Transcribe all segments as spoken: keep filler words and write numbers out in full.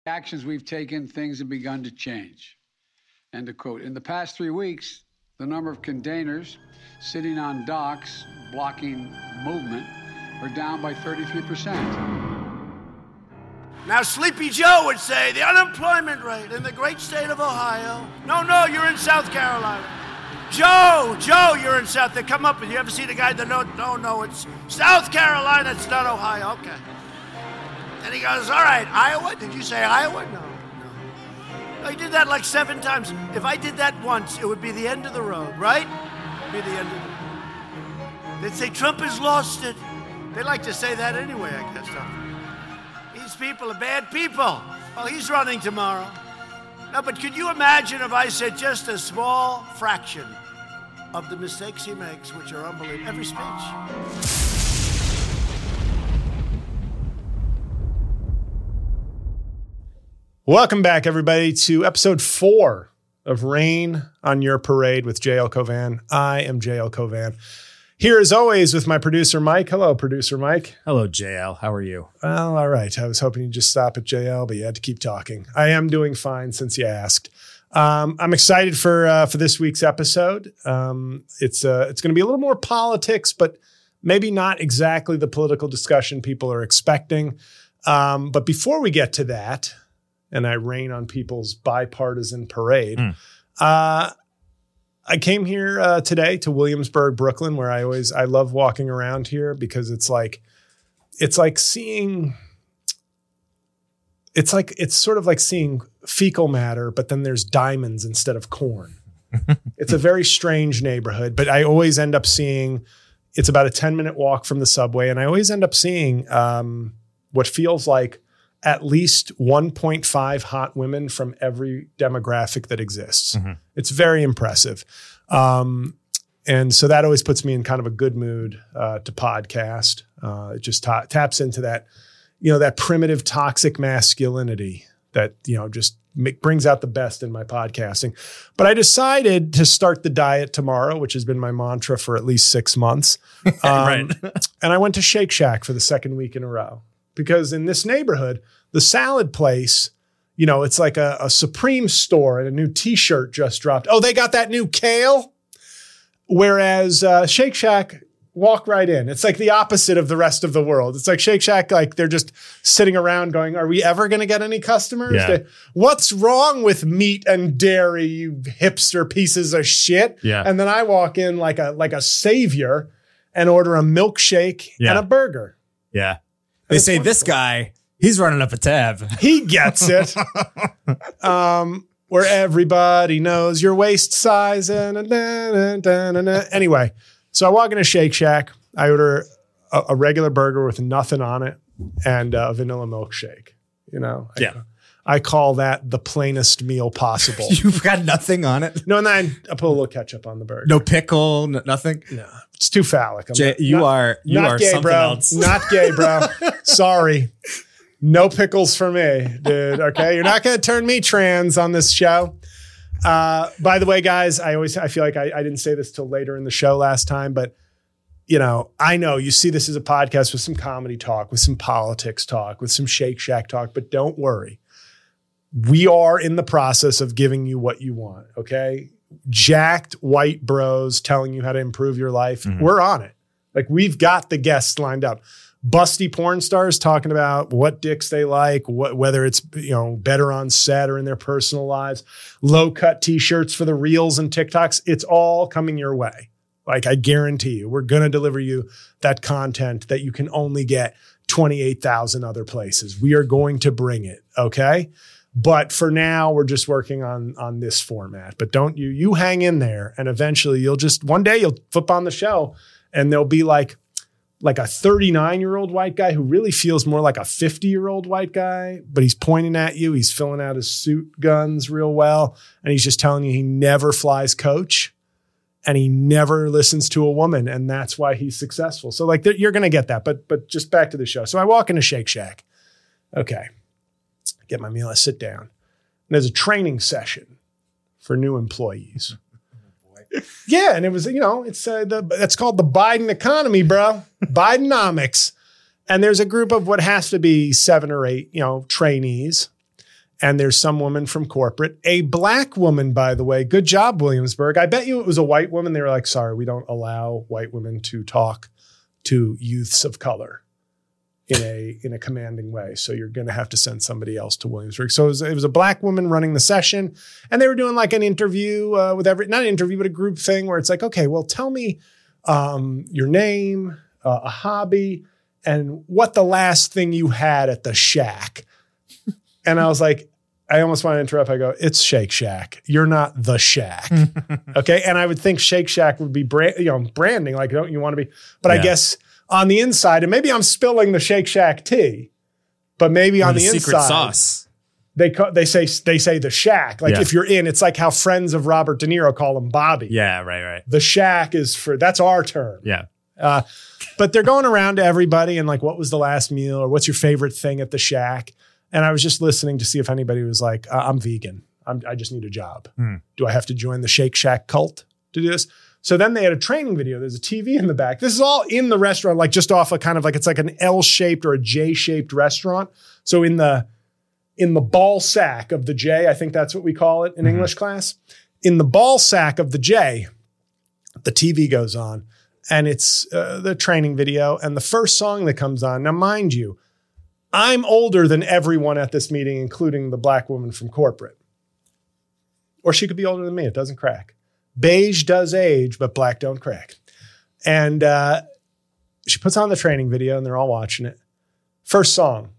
actions we've taken, things have begun to change. End of quote. In the past three weeks, the number of containers sitting on docks blocking movement are down by thirty-three percent. Now, Sleepy Joe would say the unemployment rate in the great state of Ohio. No, no, you're in South Carolina. Joe, Joe, you're in South. They come up and you ever see the guy that no, no, no, it's South Carolina. It's not Ohio. Okay. And he goes, all right, Iowa? Did you say Iowa? No, no. I did that like seven times. If I did that once, it would be the end of the road, right? It'd be the end of the road. They'd say Trump has lost it. They like to say that anyway, I guess. These people are bad people. Well, he's running tomorrow. No, but could you imagine if I said just a small fraction of the mistakes he makes, which are unbelievable, every speech? Welcome back, everybody, to episode four of Rain on Your Parade with J L Cauvin. I am J L Cauvin. Here, as always, with my producer, Mike. Hello, producer Mike. Hello, J L. How are you? Well, all right. I was hoping you'd just stop at J L, but you had to keep talking. I am doing fine since you asked. Um, I'm excited for uh, for this week's episode. Um, it's uh, it's going to be a little more politics, but maybe not exactly the political discussion people are expecting. Um, but before we get to that, and I rain on people's bipartisan parade, mm. uh, I came here uh, today to Williamsburg, Brooklyn, where I always, I love walking around here because it's like, it's like seeing, it's like, it's sort of like seeing fecal matter, but then there's diamonds instead of corn. It's a very strange neighborhood, but I always end up seeing, it's about a ten minute walk from the subway. And I always end up seeing um, what feels like at least one point five hot women from every demographic that exists. Mm-hmm. It's very impressive. Um, and so that always puts me in kind of a good mood uh, to podcast. Uh, it just ta- taps into that, you know, that primitive toxic masculinity that, you know, just make, brings out the best in my podcasting. But I decided to start the diet tomorrow, which has been my mantra for at least six months. Um, right. And I went to Shake Shack for the second week in a row. Because in this neighborhood, the salad place, you know, it's like a, a Supreme store and a new T-shirt just dropped. Oh, they got that new kale? Whereas uh, Shake Shack, walk right in. It's like the opposite of the rest of the world. It's like Shake Shack, like they're just sitting around going, are we ever going to get any customers? Yeah. They, What's wrong with meat and dairy, you hipster pieces of shit? Yeah. And then I walk in like a like a savior and order a milkshake yeah. and a burger. Yeah. They say wonderful. This guy, he's running up a tab. He gets it. um, where everybody knows your waist size. And anyway, so I walk into Shake Shack. I order a, a regular burger with nothing on it and a vanilla milkshake. You know, yeah. I, I call that the plainest meal possible. You've got nothing on it? No, and then I put a little ketchup on the burger. No pickle, n- nothing? No. It's too phallic. I'm Jay, not, you not, are you not are gay, something bro. else. Not gay, bro. Sorry. No pickles for me, dude. Okay. You're not going to turn me trans on this show. Uh, by the way, guys, I always, I feel like I, I didn't say this till later in the show last time, but you know, I know you see this as a podcast with some comedy talk, with some politics talk, with some Shake Shack talk, but don't worry. We are in the process of giving you what you want. Okay. Jacked white bros telling you how to improve your life. Mm-hmm. We're on it. Like we've got the guests lined up. Busty porn stars talking about what dicks they like, what, whether it's, you know, better on set or in their personal lives, low cut t-shirts for the reels and TikToks. It's all coming your way. Like I guarantee you, we're going to deliver you that content that you can only get twenty-eight thousand other places. We are going to bring it. Okay. But for now, we're just working on, on this format. But don't you, you hang in there and eventually you'll just, one day you'll flip on the show and there'll be like, like a thirty-nine year old white guy who really feels more like a fifty year old white guy, but he's pointing at you. He's filling out his suit guns real well. And he's just telling you he never flies coach and he never listens to a woman. And that's why he's successful. So like you're going to get that, but, but just back to the show. So I walk into Shake Shack. Okay. Get my meal. I sit down. And there's a training session for new employees. Yeah, and it was, you know, it's uh, the that's called the Biden economy, bro. Bidenomics. And there's a group of what has to be seven or eight, you know, trainees. and there's some woman from corporate, a black woman, by the way. Good job, Williamsburg. I bet you it was a white woman. They were like, sorry, we don't allow white women to talk to youths of color in a in a commanding way. So you're going to have to send somebody else to Williamsburg. So it was, it was a black woman running the session, and they were doing like an interview uh, with every, not an interview, but a group thing where it's like, okay, well, tell me um, your name, uh, a hobby, and what the last thing you had at the Shack. And I was like, I almost want to interrupt. I go, it's Shake Shack. You're not the Shack. Okay. And I would think Shake Shack would be brand, you know, branding. Like, don't you want to be, but yeah. I guess on the inside, and maybe I'm spilling the Shake Shack tea, but maybe or on the, the secret inside, sauce. They co- they say they say the Shack. Like yeah. if you're in, it's like how friends of Robert De Niro call him Bobby. Yeah, right, right. The Shack is for, that's our term. Yeah. Uh, but they're going around to everybody and like, what was the last meal or what's your favorite thing at the Shack? And I was just listening to see if anybody was like, uh, I'm vegan. I'm, I just need a job. Hmm. Do I have to join the Shake Shack cult to do this? So then they had a training video. There's a T V in the back. This is all in the restaurant, like just off a kind of like, it's like an L-shaped or a J-shaped restaurant. So in the, in the ball sack of the J, I think that's what we call it in mm-hmm. English class. In the ball sack of the J, the T V goes on and it's uh, the training video. And the first song that comes on, now mind you, I'm older than everyone at this meeting, including the black woman from corporate. Or she could be older than me. It doesn't crack. Beige does age, but black don't crack. And uh, she puts on the training video and they're all watching it. First song,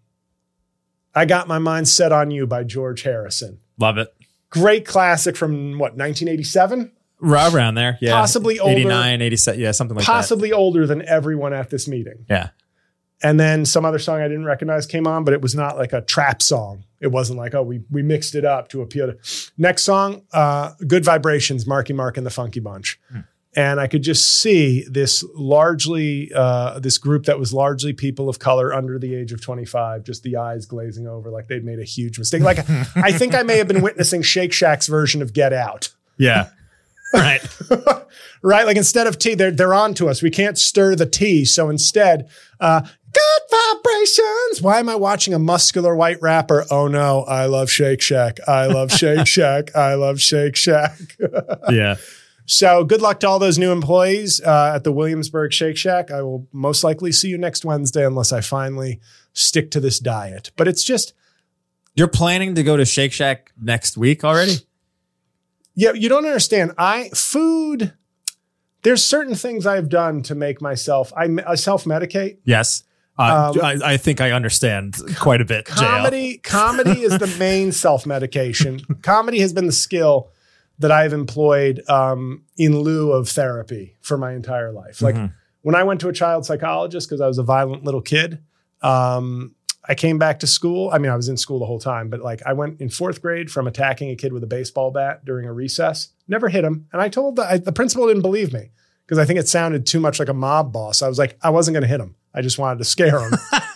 I Got My Mind Set on You by George Harrison. Love it. Great classic from what, nineteen eighty-seven? Right around there. Yeah. Possibly older. eighty-nine, eighty-seven. Yeah, something like possibly that. Possibly older than everyone at this meeting. Yeah. And then some other song I didn't recognize came on, but it was not like a trap song. It wasn't like, oh, we we mixed it up to appeal to. Next song, uh, Good Vibrations, Marky Mark and the Funky Bunch. Hmm. And I could just see this largely, uh, this group that was largely people of color under the age of twenty-five, just the eyes glazing over like they'd made a huge mistake. Like, I think I may have been witnessing Shake Shack's version of Get Out. Yeah. Right. Right. Like instead of tea, they're, they're on to us. We can't stir the tea. So instead, uh, good vibrations. Why am I watching a muscular white rapper? Oh no, I love Shake Shack. I love Shake Shack. I love Shake Shack. Yeah. So good luck to all those new employees uh, at the Williamsburg Shake Shack. I will most likely see you next Wednesday unless I finally stick to this diet. But it's just. You're planning to go to Shake Shack next week already? Yeah, you don't understand. I food. There's certain things I've done to make myself. I, I self-medicate. Yes, uh, um, I, I think I understand quite a bit. Comedy, comedy is the main self-medication. Comedy has been the skill that I've employed um, in lieu of therapy for my entire life. Like mm-hmm. when I went to a child psychologist because I was a violent little kid. Um, I came back to school. I mean, I was in school the whole time, but like I went in fourth grade from attacking a kid with a baseball bat during a recess, never hit him. And I told the, I, the principal didn't believe me because I think it sounded too much like a mob boss. I was like, I wasn't going to hit him. I just wanted to scare him.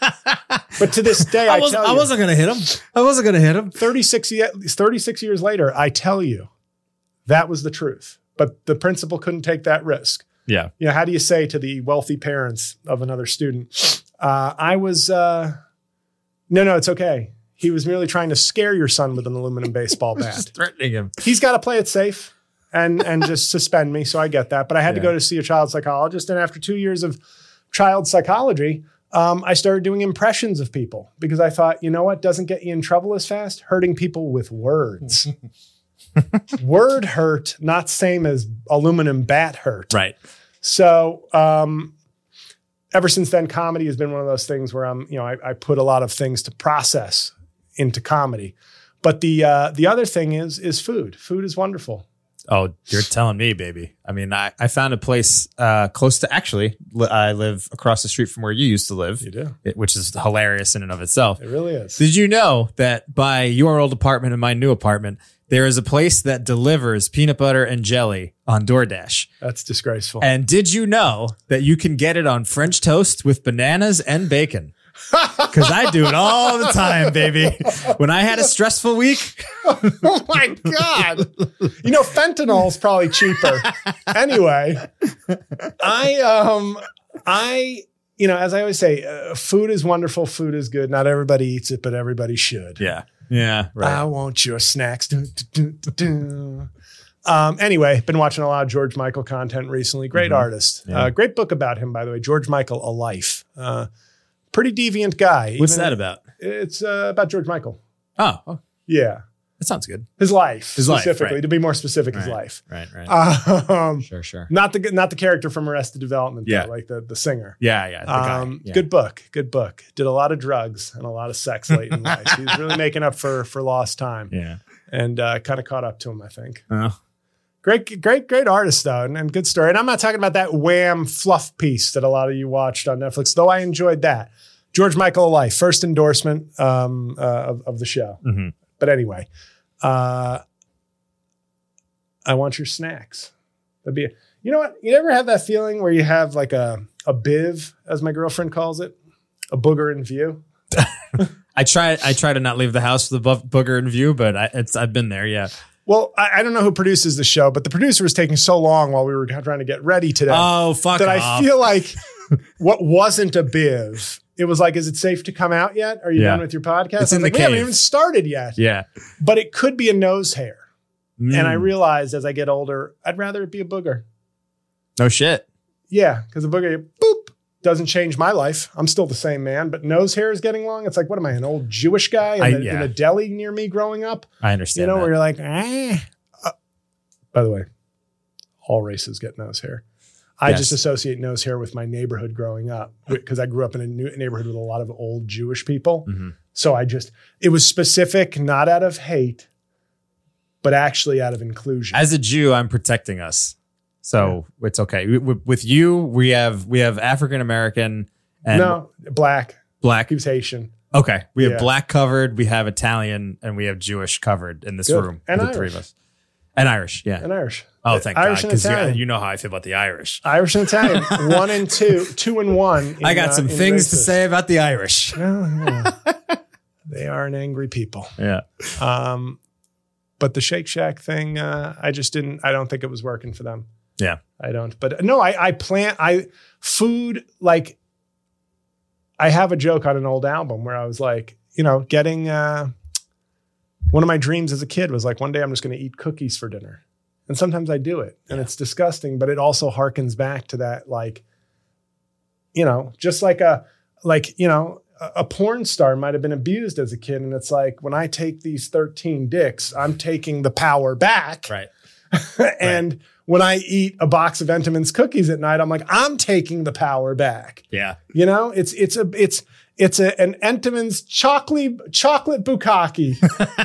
But to this day, I, I, was, tell you, I wasn't going to hit him. I wasn't going to hit him. thirty-six, thirty-six years later, I tell you, that was the truth. But the principal couldn't take that risk. Yeah. You know, how do you say to the wealthy parents of another student, uh, I was... Uh, No, no, it's okay. He was merely trying to scare your son with an aluminum baseball bat. Just threatening him. He's got to play it safe and and just suspend me. So I get that. But I had yeah. to go to see a child psychologist. And after two years of child psychology, um, I started doing impressions of people because I thought, you know what doesn't get you in trouble as fast? Hurting people with words. Word hurt, not same as aluminum bat hurt. Right. So, um, ever since then, comedy has been one of those things where I'm, you know, I, I put a lot of things to process into comedy. But the uh, the other thing is is food. Food is wonderful. Oh, you're telling me, baby. I mean, I, I found a place uh, close to, actually, li- I live across the street from where you used to live. You do. It, which is hilarious in and of itself. It really is. Did you know that by your old apartment and my new apartment, there is a place that delivers peanut butter and jelly on DoorDash? That's disgraceful. And did you know that you can get it on French toast with bananas and bacon? Because I do it all the time, baby. When I had a stressful week. Oh my God. You know, fentanyl is probably cheaper. Anyway, I, um, I, you know, as I always say, uh, food is wonderful. Food is good. Not everybody eats it, but everybody should. Yeah. Yeah. Right. I want your snacks. Dun, dun, dun, dun. Um, anyway, been watching a lot of George Michael content recently. Great Mhm. artist. Yeah. Uh, great book about him, by the way. George Michael, A Life. Uh, pretty deviant guy. What's Even- that about? It's uh, about George Michael. Oh, oh, Yeah. that sounds good. His life. His life, specifically. right. To be more specific, his Right. life. Right. Right. Um, sure. Sure. not the not the character from Arrested Development, though, Yeah. like the, the singer. Yeah. Yeah. the guy. Um, Yeah. Good book. Good book. Did a lot of drugs and a lot of sex late in life. He's really making up for for lost time. Yeah. And uh, kind of caught up to him, I think. Oh. Great, great, great artist, though, and, and good story. And I'm not talking about that Wham fluff piece that a lot of you watched on Netflix, though I enjoyed that. George Michael, Life, first endorsement um, uh, of, of the show. Mhm. But anyway, uh, I want your snacks. That'd be, a, you know what? You ever have that feeling where you have like a a biv, as my girlfriend calls it, a booger in view? I try. I try to not leave the house with a bu- booger in view, but I, it's. I've been there. Yeah. Well, I, I don't know who produces the show, but the producer was taking so long while we were trying to get ready today. Oh fuck that off. I feel like what wasn't a biv, it was like, is it safe to come out yet? Are you Yeah. done with your podcast? It's I was in like, the we haven't cave. even started yet. Yeah. But it could be a nose hair. And I Mm. realized as I get older, I'd rather it be a booger. No shit. Yeah, because a booger, boop, doesn't change my life. I'm still the same man, but nose hair is getting long. It's like, what am I, an old Jewish guy in, I- the, yeah. in a deli near me growing up? I understand. You know, that. where you're like, eh. Uh, by the way, all races get nose hair. I Yes. just associate nose hair with my neighborhood growing up because I grew up in a new neighborhood with a lot of old Jewish people. Mhm. So I just, it was specific, not out of hate, but actually out of inclusion. As a Jew, I'm protecting us, so it's okay. W- w- With you, we have we have African American and no, black. black. He was Haitian. Okay, we have Yeah. black covered, we have Italian, and we have Jewish covered in this Good. room. And the three Irish. of us, and Irish. Yeah. And Irish. oh, thank Irish God, and because Italian. you know how I feel about the Irish. Irish and Italian, one and two, two and one. I in, got uh, some in things to racist. say about the Irish. Yeah, yeah. They are an angry people. Yeah. Um, but the Shake Shack thing, uh, I just didn't, I don't think it was working for them. Yeah. I don't, but no, I, I plant, I food, like I have a joke on an old album where I was like, you know, getting, uh, one of my dreams as a kid was like, one day I'm just going to eat cookies for dinner. And sometimes I do it and it's disgusting, but it also harkens back to that, like, you know, just like a, like, you know, a, a porn star might have been abused as a kid. And it's like, when I take these thirteen dicks, I'm taking the power back. Right. and when I eat a box of Entenmann's cookies at night, I'm like, I'm taking the power back. Yeah. You know, it's, it's a, it's, it's a, an Entenmann's chocolate, chocolate bukkake.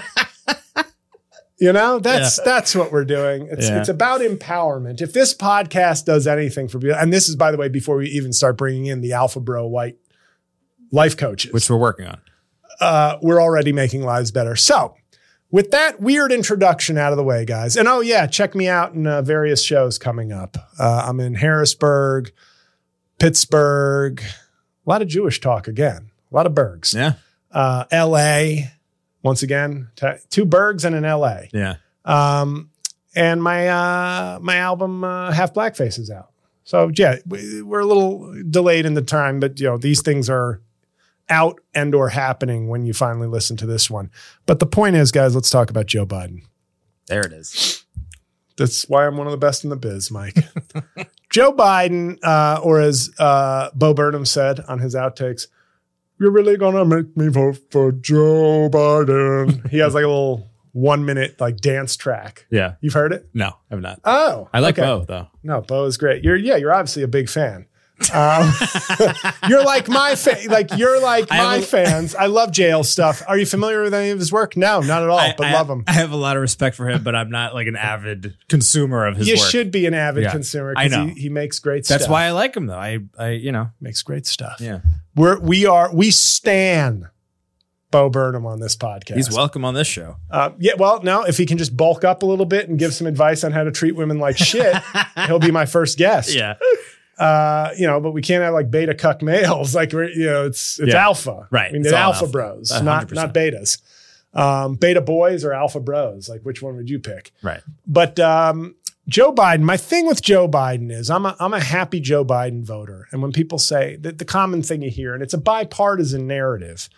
You know, that's, Yeah. that's what we're doing. It's, Yeah. it's about empowerment. If this podcast does anything for people, and this is, by the way, before we even start bringing in the Alpha Bro white life coaches, Which we're working on. uh, we're already making lives better. So with that weird introduction out of the way, guys, and oh yeah, check me out in uh, various shows coming up. Uh, I'm in Harrisburg, Pittsburgh, a lot of Jewish talk again, a lot of burgs. Yeah. Uh, L A, once again, t- two burgs and an L A. Yeah. Um, and my uh, my album uh, Half Blackface is out. So yeah, we, we're a little delayed in the time, but you know these things are out and or happening when you finally listen to this one. But the point is, guys, let's talk about Joe Biden. There it is. That's why I'm one of the best in the biz, Mike. Joe Biden, uh, or as uh, Bo Burnham said on his outtakes, "You're really gonna make me vote for Joe Biden." He has like a little one minute like dance track. Yeah. You've heard it? No, I'm not. Oh, I like okay. Bo though. No, Bo is great. You're yeah, you're obviously a big fan. Um, you're like my fa- like you're like I my have a- fans. I love jail stuff. Are you familiar with any of his work? No, not at all. I, but I- love him. I have a lot of respect for him, but I'm not like an avid consumer of his You work. should be an avid Yeah. consumer I because know. he, he makes great That's stuff. why I like him though. I, I, you know, makes great stuff. yeah. We're we are we stan Bo Burnham on this podcast. He's welcome on this show. Uh, yeah, well, no, if he can just bulk up a little bit and give some advice on how to treat women like shit, he'll be my first guest. Yeah. Uh, you know, but we can't have like beta cuck males. Like we're, you know, it's it's Yeah. alpha. Right. I mean, It's it's all alpha, alpha. bros, one not hundred percent. not betas. Um, beta boys or alpha bros? Like which one would you pick? Right. But um, Joe Biden, my thing with Joe Biden is I'm a I'm a happy Joe Biden voter. And when people say that the common thing you hear, and it's a bipartisan narrative,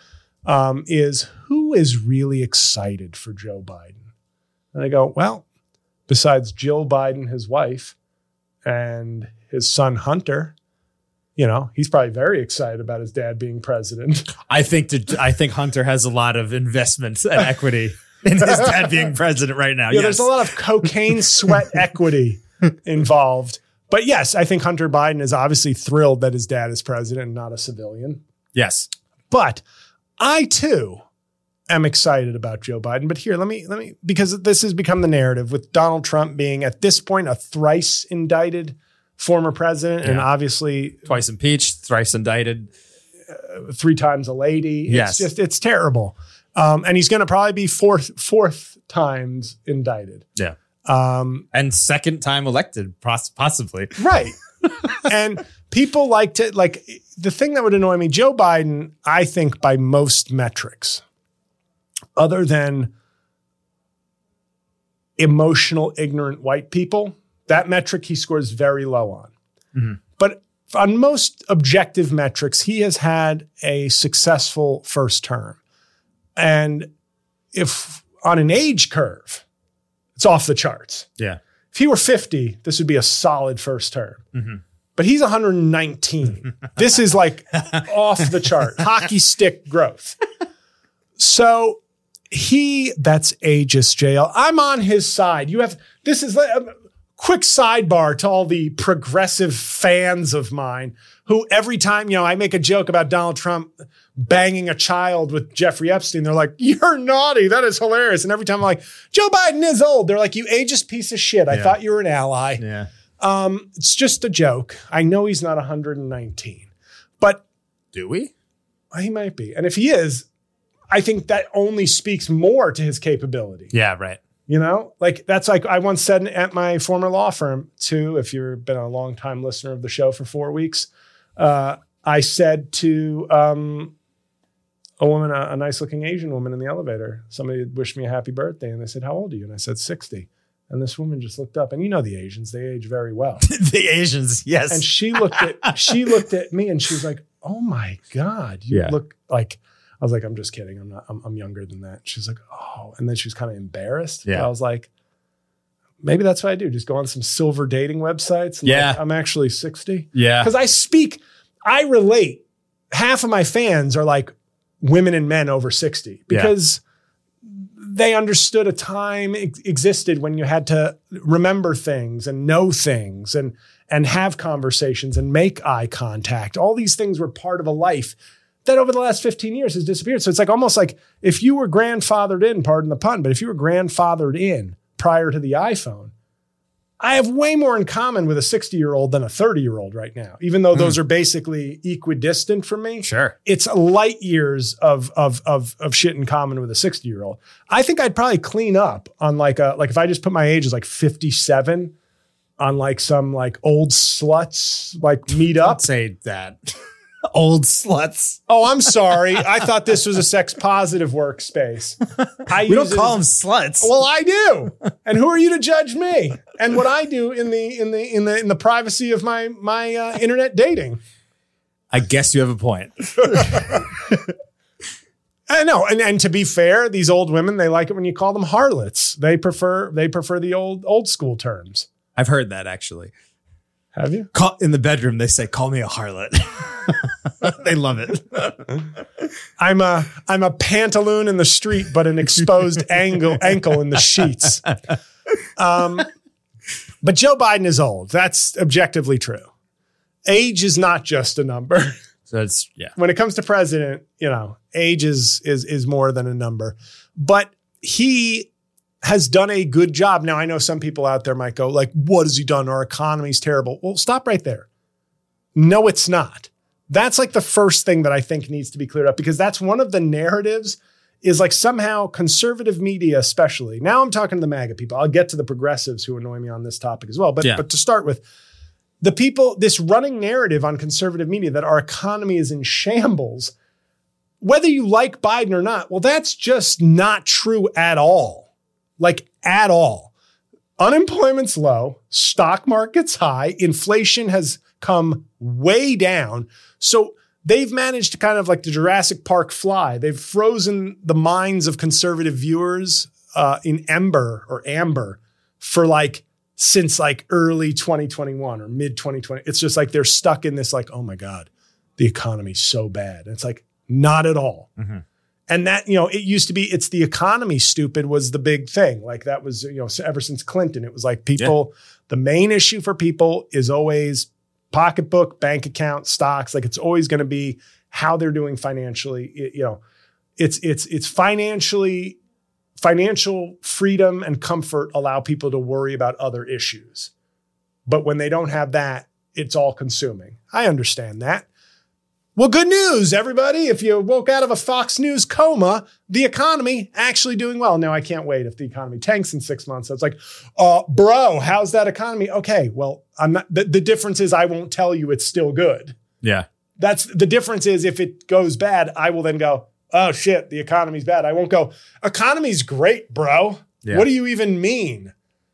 um, is who is really excited for Joe Biden? And I go, well, besides Jill Biden, his wife, and his son Hunter, you know, he's probably very excited about his dad being president. I think to, I think Hunter has a lot of investments and equity in his dad being president right now. Yeah, yes. There's a lot of cocaine sweat equity involved. But yes, I think Hunter Biden is obviously thrilled that his dad is president and not a civilian. Yes. But I too am excited about Joe Biden. But here, let me, let me, because this has become the narrative with Donald Trump being at this point a thrice indicted former president, and Yeah. obviously Twice impeached, thrice indicted. uh, three times a lady. Yes. It's just, it's terrible. Um, and he's going to probably be fourth, fourth times indicted. Yeah. Um, And second time elected, poss- possibly. right. And people like to, like, the thing that would annoy me, Joe Biden, I think by most metrics, other than emotional, ignorant white people, that metric he scores very low on. Mm-hmm. But on most objective metrics, he has had a successful first term. And if on an age curve, it's off the charts. Yeah. If he were fifty, this would be a solid first term. Mm-hmm. But he's one hundred nineteen. This is like off the chart, hockey stick growth. So he, that's ageist, J L. I'm on his side. You have, this is a quick sidebar to all the progressive fans of mine who every time, you know, I make a joke about Donald Trump banging a child with Jeffrey Epstein, they're like, you're naughty. That is hilarious. And every time I'm like, Joe Biden is old. They're like, you ageist piece of shit. I Yeah. thought you were an ally. Yeah. Um, it's just a joke. I know he's not one hundred nineteen, but Do we? he might be. And if he is, I think that only speaks more to his capability. Yeah, right. You know, like that's like I once said at my former law firm too, if you've been a long time listener of the show for four weeks, uh, I said to um, a woman, a, a nice looking Asian woman in the elevator, somebody had wished me a happy birthday. And they said, how old are you? And I said, sixty. And this woman just looked up, and you know, the Asians, they age very well. The Asians, yes. And she looked at, she looked at me and she was like, oh my God, you Yeah. look like, I was like, I'm just kidding. I'm not, I'm, I'm younger than that. She's like, oh, and then she was kind of embarrassed. Yeah. I was like, maybe that's what I do. Just go on some silver dating websites. And Yeah. like, I'm actually sixty. yeah. Because I speak, I relate. Half of my fans are like women and men over sixty because they understood a time ex- existed when you had to remember things and know things and, and have conversations and make eye contact. All these things were part of a life that over the last fifteen years has disappeared. So it's like almost like if you were grandfathered in, pardon the pun, but if you were grandfathered in prior to the iPhone, I have way more in common with a sixty year old than a thirty year old right now, even though those are basically equidistant from me. Sure. It's light years of, of, of, of shit in common with a sixty year old. I think I'd probably clean up on like a, like if I just put my age as like fifty-seven on like some like old sluts, like meet up. Don't say that. Old sluts. Oh, I'm sorry. I thought this was a sex positive workspace. I We don't use it call them as- sluts. Well, I do. And who are you to judge me? And what I do in the in the in the in the privacy of my my uh, internet dating. I guess you have a point. I know. And and to be fair, these old women, they like it when you call them harlots. They prefer they prefer the old old school terms. I've heard that actually. Have you? Call, in the bedroom, they say, call me a harlot. They love it. I'm a I'm a pantaloon in the street, but an exposed ankle ankle in the sheets. Um, but Joe Biden is old. That's objectively true. Age is not just a number. So it's, yeah. When it comes to president, you know, age is is is more than a number. But he has done a good job. Now, I know some people out there might go like, what has he done? Our economy's terrible. Well, stop right there. No, it's not. That's like the first thing that I think needs to be cleared up, because that's one of the narratives is like somehow conservative media, especially. Now I'm talking to the MAGA people. I'll get to the progressives who annoy me on this topic as well. But, Yeah. but to start with, the people, this running narrative on conservative media that our economy is in shambles, whether you like Biden or not, well, that's just not true at all. Like at all. Unemployment's low, stock market's high, inflation has come way down. So they've managed to kind of like the Jurassic Park fly. They've frozen the minds of conservative viewers uh, in ember or amber for like since like early twenty twenty-one or mid twenty twenty. It's just like they're stuck in this like, oh my God, the economy's so bad. And it's like, not at all. Mm-hmm. And that, you know, it used to be, it's the economy stupid was the big thing. Like that was, you know, ever since Clinton, it was like people, yeah. the main issue for people is always pocketbook, bank account, stocks. Like it's always going to be how they're doing financially. It, you know, it's, it's, it's financially, financial freedom and comfort allow people to worry about other issues. But when they don't have that, it's all consuming. I understand that. Well, good news, everybody. If you woke out of a Fox News coma, the economy actually doing well. Now, I can't wait if the economy tanks in six months. So it's like, uh, bro, how's that economy? Okay, well, I'm not. The, the difference is I won't tell you it's still good. Yeah. That's the difference is if it goes bad, I will then go, oh, shit, the economy's bad. I won't go, economy's great, bro. Yeah. What do you even mean?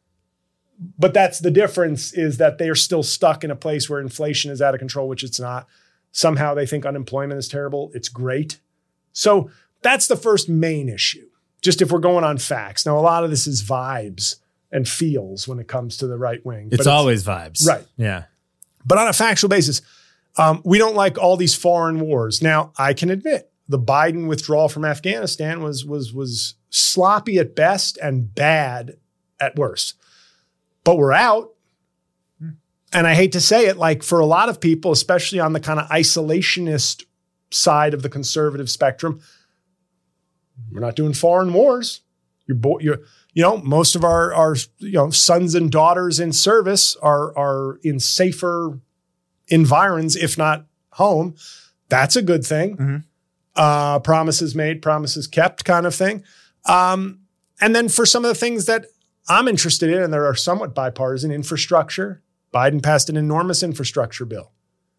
But that's the difference is that they are still stuck in a place where inflation is out of control, which it's not. Somehow they think unemployment is terrible. It's great. So that's the first main issue. Just if we're going on facts. Now, a lot of this is vibes and feels when it comes to the right wing. It's, it's always vibes. Right. Yeah. But on a factual basis, um, we don't like all these foreign wars. Now, I can admit the Biden withdrawal from Afghanistan was, was, was sloppy at best and bad at worst. But we're out. And I hate to say it, like for a lot of people, especially on the kind of isolationist side of the conservative spectrum, we're not doing foreign wars. You're, bo- you're you know, most of our, our you know sons and daughters in service are, are in safer environs, if not home. That's a good thing. Mm-hmm. Uh, promises made, promises kept kind of thing. Um, and then for some of the things that I'm interested in, and there are somewhat bipartisan, infrastructure. Biden passed an enormous infrastructure bill.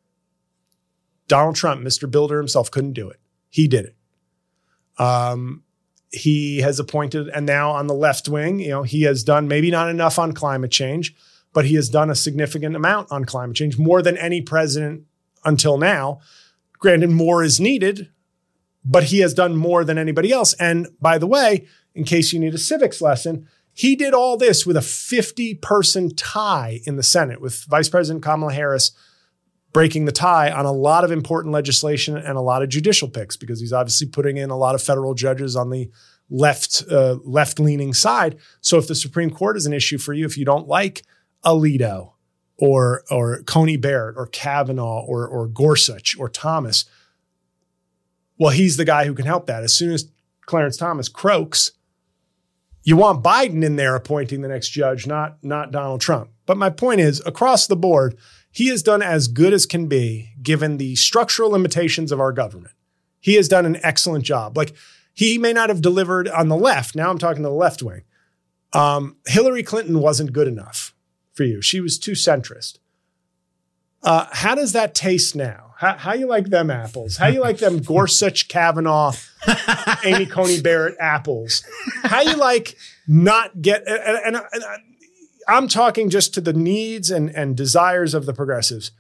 Donald Trump, Mister Builder himself, couldn't do it. He did it. Um, he has appointed, and now on the left wing, you know, he has done maybe not enough on climate change, but he has done a significant amount on climate change, more than any president until now. Granted, more is needed, but he has done more than anybody else. And by the way, in case you need a civics lesson, he did all this with a fifty-person tie in the Senate, with Vice President Kamala Harris breaking the tie on a lot of important legislation and a lot of judicial picks, because he's obviously putting in a lot of federal judges on the left, uh, left-leaning side. So if the Supreme Court is an issue for you, if you don't like Alito or or Coney Barrett or Kavanaugh or or Gorsuch or Thomas, well, he's the guy who can help that. As soon as Clarence Thomas croaks, you want Biden in there appointing the next judge, not, not Donald Trump. But my point is, across the board, he has done as good as can be given the structural limitations of our government. He has done an excellent job. Like, he may not have delivered on the left. Now I'm talking to the left wing. Um, Hillary Clinton wasn't good enough for you. She was too centrist. Uh, how does that taste now? How, how you like them apples? How you like them Gorsuch, Kavanaugh, Amy Coney Barrett apples? How you like not get, and, and, and I'm talking just to the needs and, and desires of the progressives.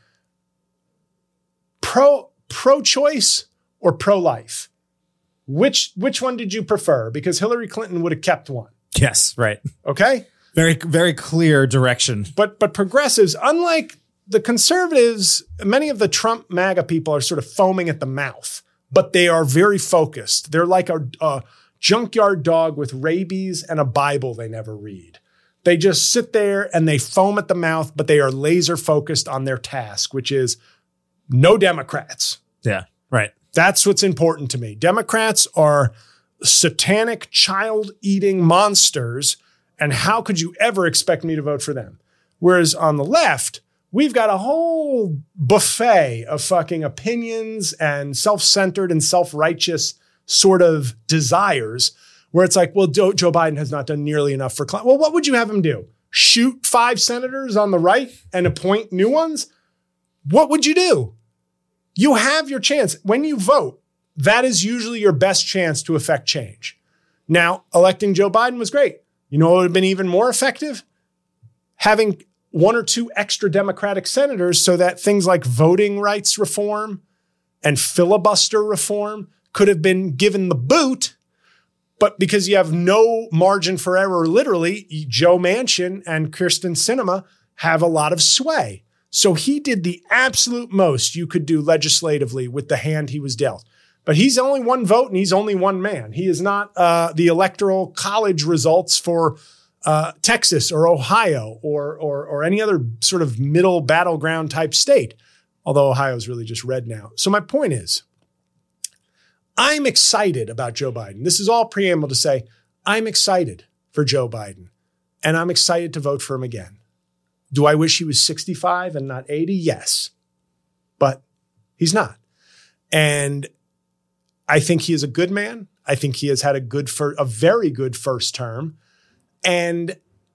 Pro, pro-choice or pro-life? Which, which one did you prefer? Because Hillary Clinton would have kept one. Yes, right. Okay? Very, very clear direction. But, but progressives, unlike the conservatives, many of the Trump MAGA people are sort of foaming at the mouth, but they are very focused. They're like a, a junkyard dog with rabies and a Bible they never read. They just sit there and they foam at the mouth, but they are laser focused on their task, which is no Democrats. Yeah, right. That's what's important to me. Democrats are satanic child-eating monsters, and how could you ever expect me to vote for them? Whereas on the left, we've got a whole buffet of fucking opinions and self-centered and self-righteous sort of desires where it's like, well, Joe Biden has not done nearly enough for climate. Well, what would you have him do? Shoot five senators on the right and appoint new ones? What would you do? You have your chance. When you vote, that is usually your best chance to affect change. Now, electing Joe Biden was great. You know what would have been even more effective? Having one or two extra Democratic senators so that things like voting rights reform and filibuster reform could have been given the boot, but because you have no margin for error, literally, Joe Manchin and Kyrsten Sinema have a lot of sway. So he did the absolute most you could do legislatively with the hand he was dealt. But he's only one vote and he's only one man. He is not uh, the electoral college results for uh, Texas or Ohio or, or or any other sort of middle battleground type state, although Ohio is really just red now. So my point is, I'm excited about Joe Biden. This is all preamble to say, I'm excited for Joe Biden, and I'm excited to vote for him again. Do I wish he was sixty-five and not eighty? Yes, but he's not. And I think he is a good man. I think he has had a good, fir- a very good first term. And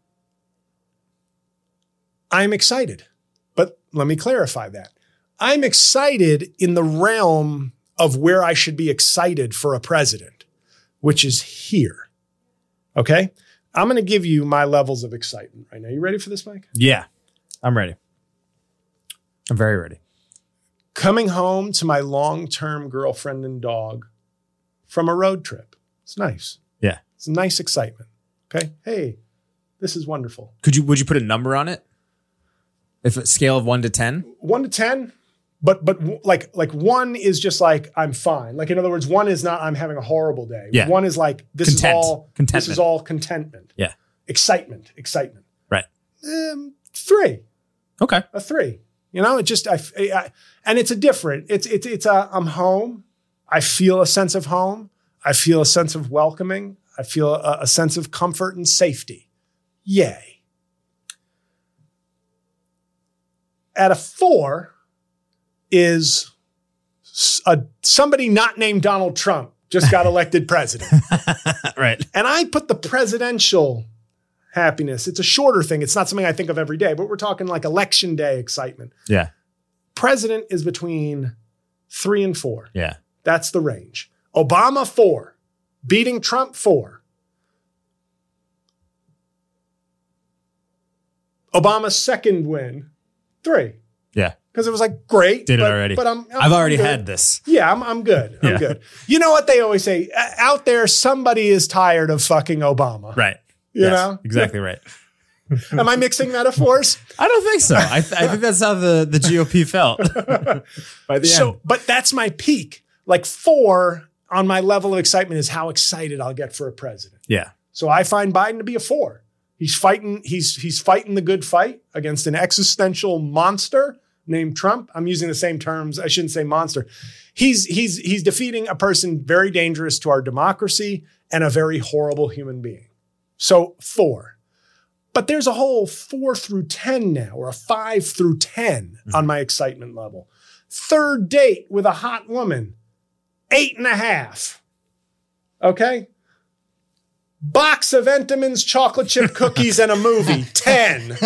I'm excited. But let me clarify that. I'm excited in the realm of where I should be excited for a president, which is here. Okay? I'm going to give you my levels of excitement right now. You ready for this, Mike? Yeah, I'm ready. I'm very ready. Coming home to my long-term girlfriend and dog from a road trip. It's nice. Yeah. It's a nice excitement. Okay? Hey, this is wonderful. Could you, would you put a number on it? If a scale of one to ten? One to ten, but but like like one is just like I'm fine. Like in other words, one is not I'm having a horrible day. Yeah. One is like this Content. is all Contentment. this is all contentment. Yeah. Excitement, excitement. Right. Um, three, Okay. a three. You know, it just I, I and it's a different. It's it's it's a I'm home. I feel a sense of home. I feel a sense of welcoming. I feel a, a sense of comfort and safety. Yay. At a four is a, somebody not named Donald Trump just got elected president. Right. And I put the presidential happiness. It's a shorter thing. It's not something I think of every day, but we're talking like election day excitement. Yeah. President is between three and four. Yeah. That's the range. Obama, four. Beating Trump, four. Obama's second win, three. Yeah. Because it was like, great. Did it but, already. But I'm, I'm I've already I'm good. had this. Yeah, I'm, I'm good. I'm Yeah. good. You know what they always say? Uh, Out there, somebody is tired of fucking Obama. Right. You Yes, know? exactly right. Am I mixing metaphors? I don't think so. I, th- I think that's how the, the G O P felt by the So, end. but that's my peak. Like four on my level of excitement is how excited I'll get for a president. Yeah. So I find Biden to be a four. He's fighting, he's he's fighting the good fight against an existential monster named Trump. I'm using the same terms. I shouldn't say monster. He's he's he's defeating a person very dangerous to our democracy and a very horrible human being. So four. But there's a whole four through ten now, or a five through ten mm-hmm. on my excitement level. Third date with a hot woman, eight and a half. Okay? Box of Entenmann's chocolate chip cookies and a movie, ten.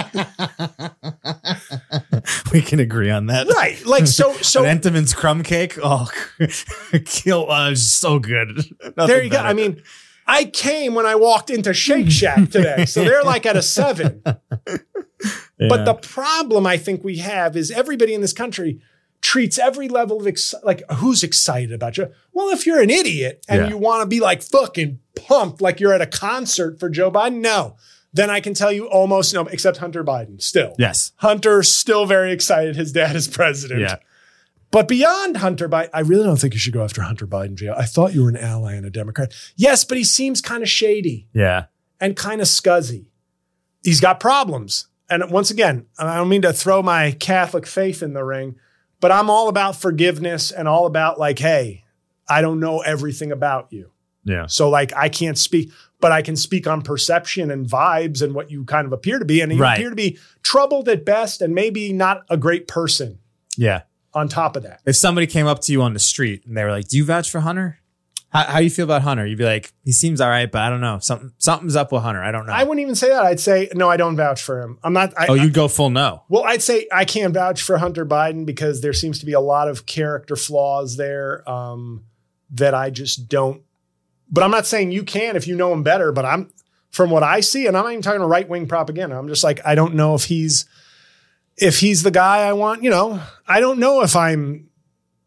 We can agree on that. Right. Like, so, so An Entenmann's crumb cake. Oh, kill. Uh, it's so good. Nothing there you go. better. I mean, I came when I walked into Shake Shack today. So they're like at a seven. Yeah. But the problem I think we have is everybody in this country treats every level of, ex- like, who's excited about you? Well, if you're an idiot and Yeah. you want to be like fucking pumped, like you're at a concert for Joe Biden, no. Then I can tell you almost no, except Hunter Biden still. Yes. Hunter's still very excited his dad is president. Yeah. But beyond Hunter Biden, I really don't think you should go after Hunter Biden, Jay. I thought you were an ally and a Democrat. Yes, but he seems kind of shady Yeah. and kind of scuzzy. He's got problems. And once again, I don't mean to throw my Catholic faith in the ring, but I'm all about forgiveness and all about like, hey, I don't know everything about you. Yeah. So like, I can't speak, but I can speak on perception and vibes and what you kind of appear to be. And you Right. appear to be troubled at best and maybe not a great person Yeah. on top of that. If somebody came up to you on the street and they were like, "Do you vouch for Hunter? How, how do you feel about Hunter?" You'd be like, "He seems all right, but I don't know. Something something's up with Hunter. I don't know." I wouldn't even say that. I'd say, no, I don't vouch for him. I'm not. I, oh, you'd go full no. Well, I'd say I can't vouch for Hunter Biden because there seems to be a lot of character flaws there um, that I just don't. But I'm not saying you can if you know him better. But I'm from what I see, and I'm not even talking right wing propaganda. I'm just like, I don't know if he's if he's the guy I want. You know, I don't know if I'm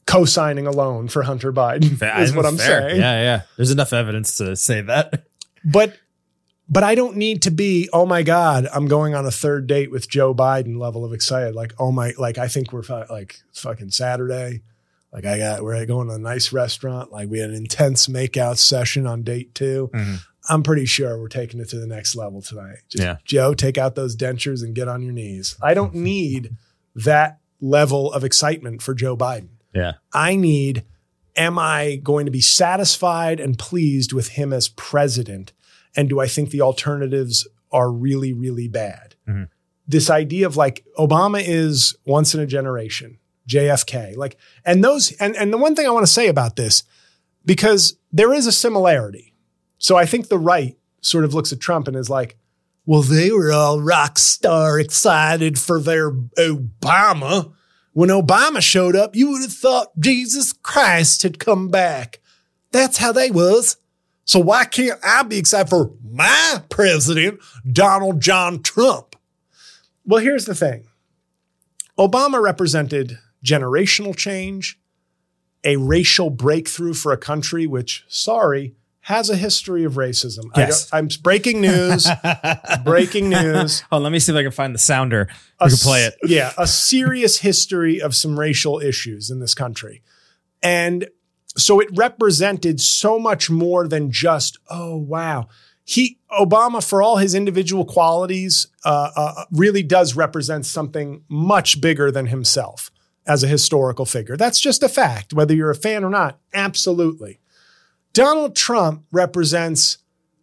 co-signing a loan for Hunter Biden is what I'm Fair. saying. Yeah, yeah. There's enough evidence to say that. But but I don't need to be, oh my God, I'm going on a third date with Joe Biden level of excited. Like, oh my, like I think we're fu- like it's fucking Saturday. Like I got, we're going to a nice restaurant. Like we had an intense makeout session on date two. Mm-hmm. I'm pretty sure we're taking it to the next level tonight. Just, Yeah. Joe, take out those dentures and get on your knees. I don't need that level of excitement for Joe Biden. Yeah. I need, am I going to be satisfied and pleased with him as president? And do I think the alternatives are really, really bad? Mm-hmm. This idea of like Obama is once in a generation, J F K, like, and those, and, and the one thing I want to say about this, because there is a similarity. So I think the right sort of looks at Trump and is like, well, they were all rock star excited for their Obama. When Obama showed up, you would have thought Jesus Christ had come back. That's how they was. So why can't I be excited for my president, Donald John Trump? Well, here's the thing. Obama represented generational change, a racial breakthrough for a country which, sorry, has a history of racism. Yes. I I'm breaking news. breaking news. Oh, let me see if I can find the sounder. We can play it. Yeah, a serious history of some racial issues in this country. And so it represented so much more than just, oh, wow. He, Obama, for all his individual qualities, uh, uh, really does represent something much bigger than himself as a historical figure. That's just a fact, whether you're a fan or not. Absolutely. Donald Trump represents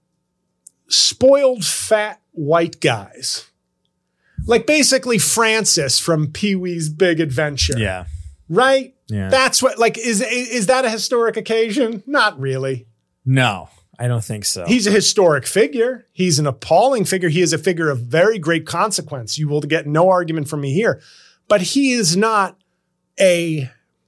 spoiled, fat, white guys. Like basically Francis from Pee-wee's Big Adventure. Yeah. Right? Yeah. That's what, like, is, is that a historic occasion? Not really. No, I don't think so. He's a historic figure. He's an appalling figure. He is a figure of very great consequence. You will get no argument from me here. But he is not a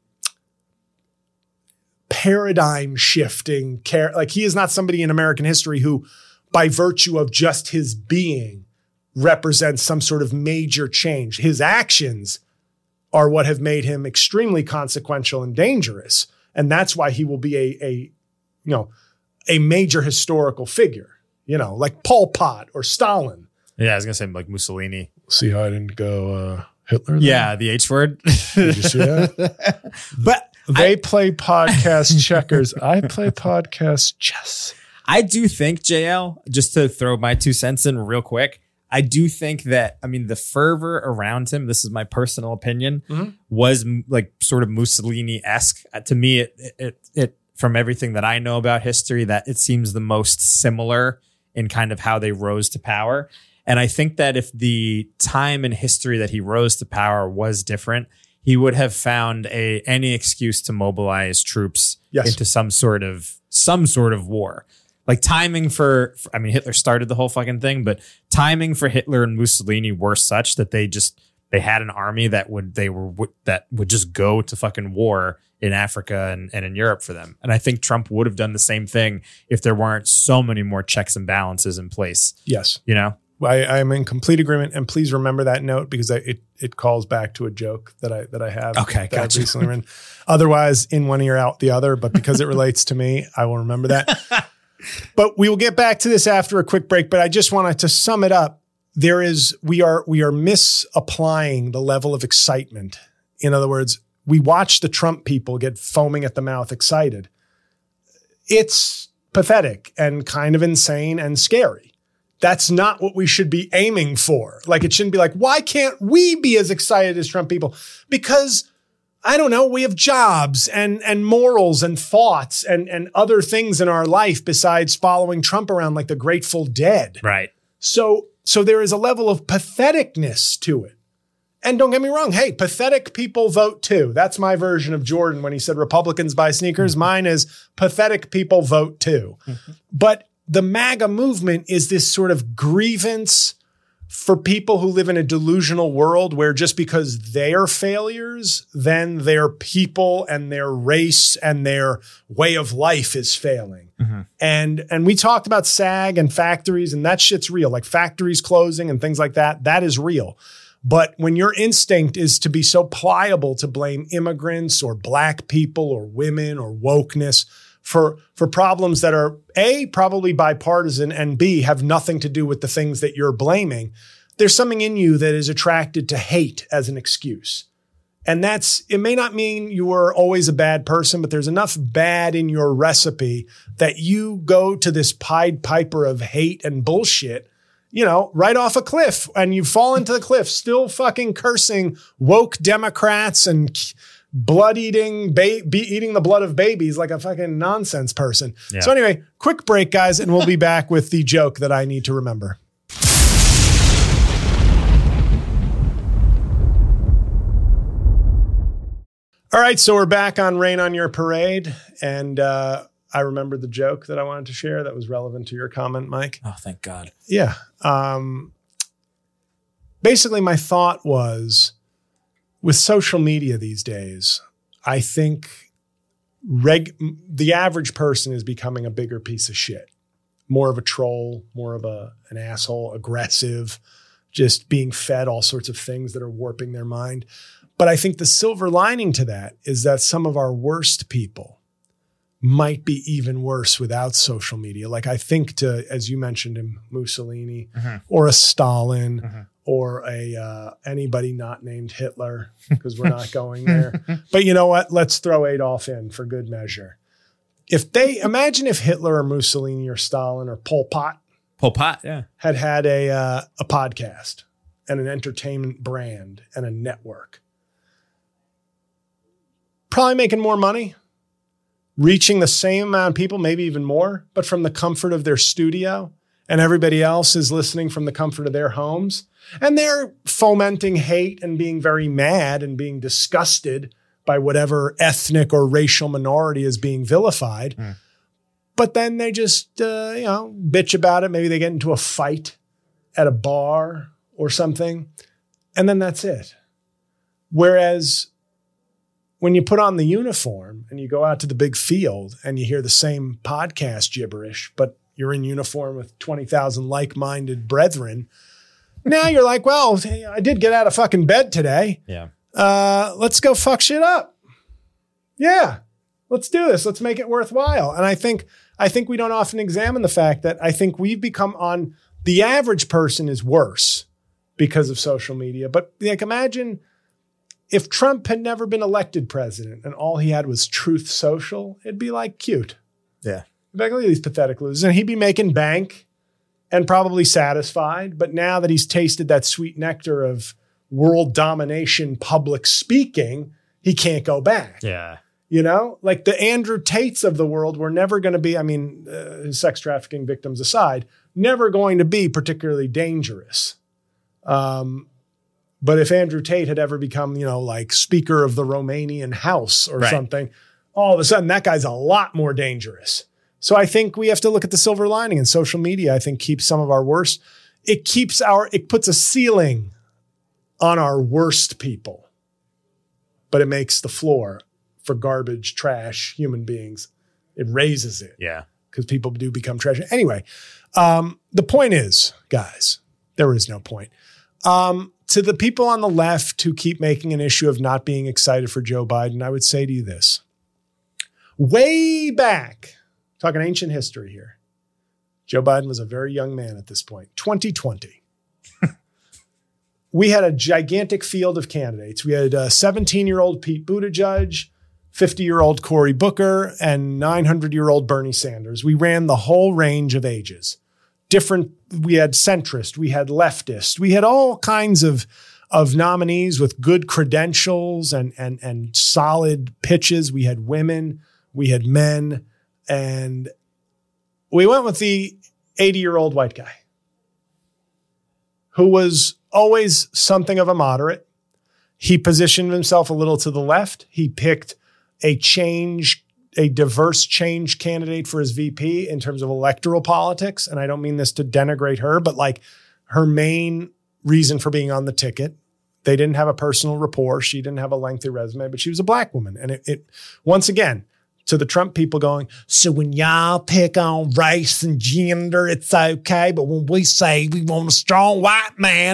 paradigm shifting care. Like he is not somebody in American history who, by virtue of just his being, represents some sort of major change. His actions are what have made him extremely consequential and dangerous. And that's why he will be a, a you know, a major historical figure, you know, like Pol Pot or Stalin. Yeah, I was going to say like Mussolini. See how I didn't go uh, Hitler? Yeah, the H word. Did you see that? But they I, play podcast checkers. I play podcast chess. I do think, J L, just to throw my two cents in real quick, I do think that, I mean, the fervor around him, this is my personal opinion, mm-hmm. was m- like sort of Mussolini-esque. Uh, to me, it, it, it, from everything that I know about history, that it seems the most similar in kind of how they rose to power. And I think that if the time in history that he rose to power was different, he would have found a any excuse to mobilize troops yes. into some sort of some sort of war. Like timing for, I mean, Hitler started the whole fucking thing, but timing for Hitler and Mussolini were such that they just, they had an army that would, they were, that would just go to fucking war in Africa and, and in Europe for them. And I think Trump would have done the same thing if there weren't so many more checks and balances in place. Yes. You know? I, I'm in complete agreement. And please remember that note because I, it, it calls back to a joke that I, that I have. Okay. That Gotcha. I've recently written. Otherwise, in one ear, out the other. But because it relates to me, I will remember that. But we will get back to this after a quick break. But I just wanted to sum it up. There is, we are, we are misapplying the level of excitement. In other words, we watch the Trump people get foaming at the mouth excited. It's pathetic and kind of insane and scary. That's not what we should be aiming for. Like, it shouldn't be like, why can't we be as excited as Trump people? Because I don't know, we have jobs and, and morals and thoughts and, and other things in our life besides following Trump around like the Grateful Dead. Right. So, so there is a level of patheticness to it. And don't get me wrong. Hey, pathetic people vote too. That's my version of Jordan when he said Republicans buy sneakers. Mm-hmm. Mine is pathetic people vote too. Mm-hmm. But the MAGA movement is this sort of grievance for people who live in a delusional world where just because they are failures, then their people and their race and their way of life is failing. Mm-hmm. And, and we talked about SAG and factories, and that shit's real, like factories closing and things like that. That is real. But when your instinct is to be so pliable to blame immigrants or black people or women or wokeness for, for problems that are A, probably bipartisan, and B, have nothing to do with the things that you're blaming, there's something in you that is attracted to hate as an excuse. And that's, it may not mean you were always a bad person, but there's enough bad in your recipe that you go to this Pied Piper of hate and bullshit, you know, right off a cliff, and you fall into the cliff, still fucking cursing woke Democrats and blood eating, ba- be eating the blood of babies like a fucking nonsense person. Yeah. So anyway, quick break, guys, and we'll be back with the joke that I need to remember. All right, so we're back on Rain on Your Parade, and uh, I remembered the joke that I wanted to share that was relevant to your comment, Mike. Oh, thank God. Yeah. Um, basically, my thought was, with social media these days, I think reg- the average person is becoming a bigger piece of shit, more of a troll, more of a an asshole, aggressive, just being fed all sorts of things that are warping their mind. But I think the silver lining to that is that some of our worst people might be even worse without social media. Like I think to, as you mentioned him, Mussolini mm-hmm. or a Stalin mm-hmm. or a uh, anybody not named Hitler, because we're not going there. But you know what? Let's throw Adolf in for good measure. If they imagine if Hitler or Mussolini or Stalin or Pol Pot, Pol Pot, yeah, had had a uh, a podcast and an entertainment brand and a network. Probably making more money, reaching the same amount of people, maybe even more, but from the comfort of their studio, and everybody else is listening from the comfort of their homes. And they're fomenting hate and being very mad and being disgusted by whatever ethnic or racial minority is being vilified. Mm. But then they just, uh, you know, bitch about it. Maybe they get into a fight at a bar or something. And then that's it. Whereas when you put on the uniform and you go out to the big field and you hear the same podcast gibberish, but you're in uniform with twenty thousand like-minded brethren, now you're like, well, I did get out of fucking bed today. Yeah. Uh, let's go fuck shit up. Yeah. Let's do this. Let's make it worthwhile. And I think, I think we don't often examine the fact that I think we've become on the average person is worse because of social media. But like, imagine if Trump had never been elected president and all he had was Truth Social, it'd be like cute. Yeah. Like, look at these pathetic losers. And he'd be making bank and probably satisfied. But now that he's tasted that sweet nectar of world domination, public speaking, he can't go back. Yeah. You know, like the Andrew Tates of the world were never going to be, I mean, uh, sex trafficking victims aside, never going to be particularly dangerous. Um, But if Andrew Tate had ever become, you know, like Speaker of the Romanian House or right. something, all of a sudden that guy's a lot more dangerous. So I think we have to look at the silver lining, and social media, I think, keeps some of our worst. It keeps our, it puts a ceiling on our worst people, but it makes the floor for garbage, trash, human beings. It raises it. Yeah. Because people do become trash. Anyway, um, the point is, guys, there is no point. Um, To the people on the left who keep making an issue of not being excited for Joe Biden, I would say to you this. Way back, talking ancient history here, Joe Biden was a very young man at this point, twenty twenty. We had a gigantic field of candidates. We had a seventeen-year-old Pete Buttigieg, fifty-year-old Cory Booker, and nine hundred-year-old Bernie Sanders. We ran the whole range of ages. Different, we had centrist, we had leftist, we had all kinds of, of nominees with good credentials and, and, and solid pitches. We had women, we had men, and we went with the eighty-year-old white guy who was always something of a moderate. He positioned himself a little to the left. He picked a change a diverse change candidate for his V P in terms of electoral politics. And I don't mean this to denigrate her, but like her main reason for being on the ticket, they didn't have a personal rapport. She didn't have a lengthy resume, but she was a black woman. And it, it once again, to the Trump people going, so when y'all pick on race and gender, it's okay. But when we say we want a strong white man,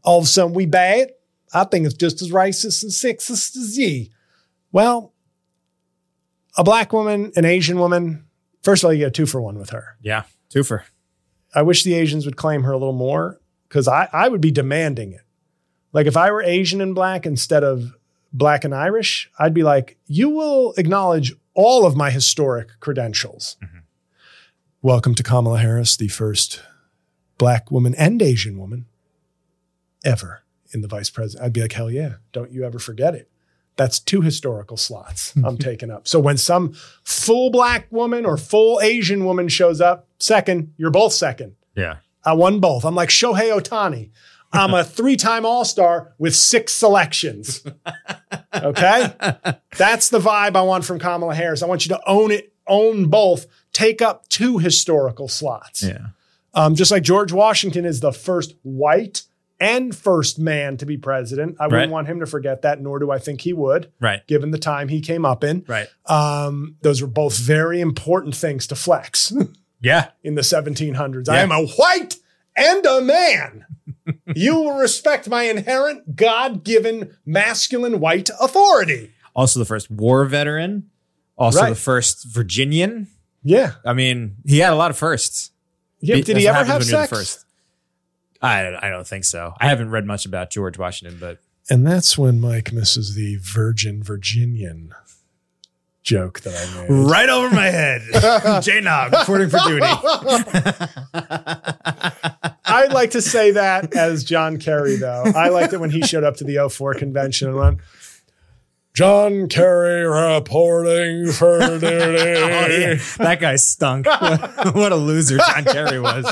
all of a sudden we bad. I think it's just as racist and sexist as ye. Well, a black woman, an Asian woman, first of all, you get a two for one with her. Yeah, two for. I wish the Asians would claim her a little more because I, I would be demanding it. Like if I were Asian and black instead of black and Irish, I'd be like, you will acknowledge all of my historic credentials. Mm-hmm. Welcome to Kamala Harris, the first black woman and Asian woman ever in the vice president. I'd be like, hell yeah, don't you ever forget it. That's two historical slots I'm taking up. So when some full black woman or full Asian woman shows up second, you're both second. Yeah. I won both. I'm like Shohei Ohtani. I'm a three-time All-Star with six selections. Okay? That's the vibe I want from Kamala Harris. I want you to own it, own both, take up two historical slots. Yeah. Um, just like George Washington is the first white and first man to be president. I wouldn't Right. want him to forget that, nor do I think he would, Right. given the time he came up in. Right. Um, those were both very important things to flex Yeah. in the seventeen hundreds. Yeah. I am a white and a man. You will respect my inherent God-given masculine white authority. Also the first war veteran. Also Right. the first Virginian. Yeah. I mean, he had a lot of firsts. Yeah. He- Did he that's what ever have happens when you're sex? the first. I don't, I don't think so. I haven't read much about George Washington, but And that's when Mike misses the Virgin Virginian joke that I made. right over my head. J-Nog, reporting for duty. I'd like to say that as John Kerry, though. I liked it when he showed up to the oh four convention and went, John Kerry reporting for duty. Oh, yeah. That guy stunk. What a loser John Kerry was.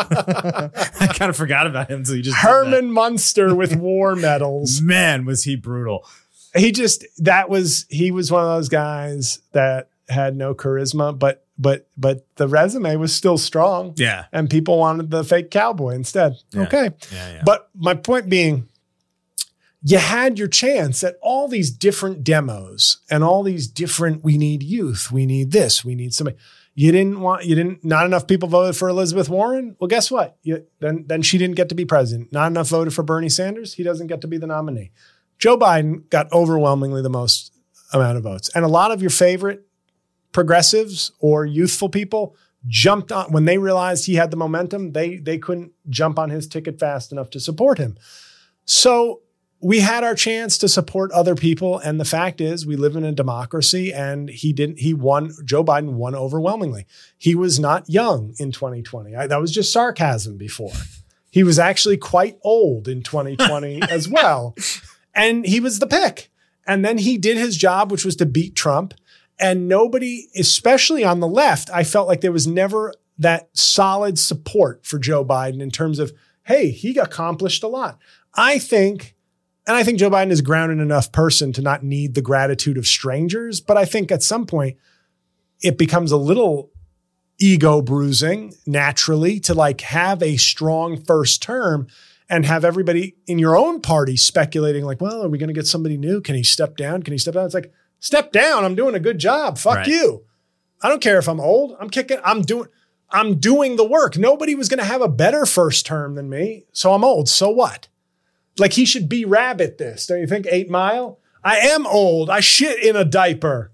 I kind of forgot about him until you just Herman Munster with war medals. Man, was he brutal. He just, that was, he was one of those guys that had no charisma, but, but, but the resume was still strong. Yeah. And people wanted the fake cowboy instead. Yeah. Okay. Yeah, yeah. But my point being, you had your chance at all these different demos and all these different, we need youth, we need this, we need somebody. You didn't want, you didn't, not enough people voted for Elizabeth Warren. Well, guess what? You, then, then she didn't get to be president. Not enough voted for Bernie Sanders. He doesn't get to be the nominee. Joe Biden got overwhelmingly the most amount of votes. And a lot of your favorite progressives or youthful people jumped on when they realized he had the momentum. They, they couldn't jump on his ticket fast enough to support him. So we had our chance to support other people. And the fact is we live in a democracy and he didn't, he won, Joe Biden won overwhelmingly. He was not young in twenty twenty. I, that was just sarcasm before. He was actually quite old in twenty twenty as well. And he was the pick. And then he did his job, which was to beat Trump. And nobody, especially on the left, I felt like there was never that solid support for Joe Biden in terms of, hey, he accomplished a lot. I think, and I think Joe Biden is a grounded enough person to not need the gratitude of strangers. But I think at some point it becomes a little ego bruising naturally to like have a strong first term and have everybody in your own party speculating like, well, are we going to get somebody new? Can he step down? Can he step down? It's like, step down. I'm doing a good job. Fuck Right. you. I don't care if I'm old. I'm kicking. I'm doing, I'm doing the work. Nobody was going to have a better first term than me. So I'm old. So what? Like he should be Rabbit this. Don't you think? Eight Mile. I am old. I shit in a diaper,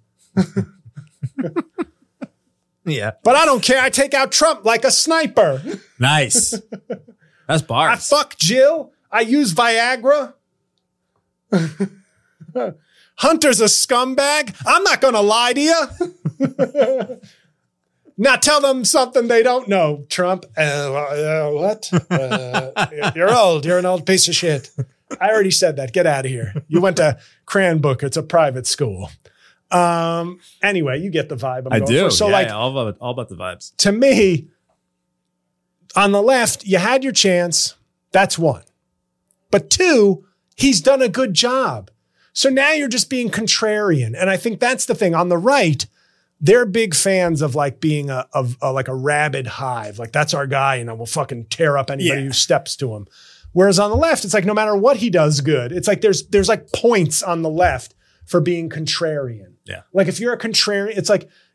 Yeah. but I don't care. I take out Trump like a sniper. Nice. That's I bars. fuck Jill. I use Viagra. Hunter's a scumbag. I'm not going to lie to you. Now tell them something they don't know, Trump. Uh, uh, what? Uh, you're old. You're an old piece of shit. I already said that. Get out of here. You went to Cranbrook. It's a private school. Um. Anyway, you get the vibe. I'm I going do. for. So yeah, like, yeah, all about all about the vibes. to me, on the left, you had your chance. That's one. But two, he's done a good job. So now you're just being contrarian. And I think that's the thing. On the right, they're big fans of like being a, of a, like a rabid hive. Like that's our guy, you know, we'll fucking tear up anybody Yeah. who steps to him. Whereas on the left, it's like no matter what he does good, it's like there's there's like points on the left for being contrarian. Yeah. Like if you're a contrarian, it's like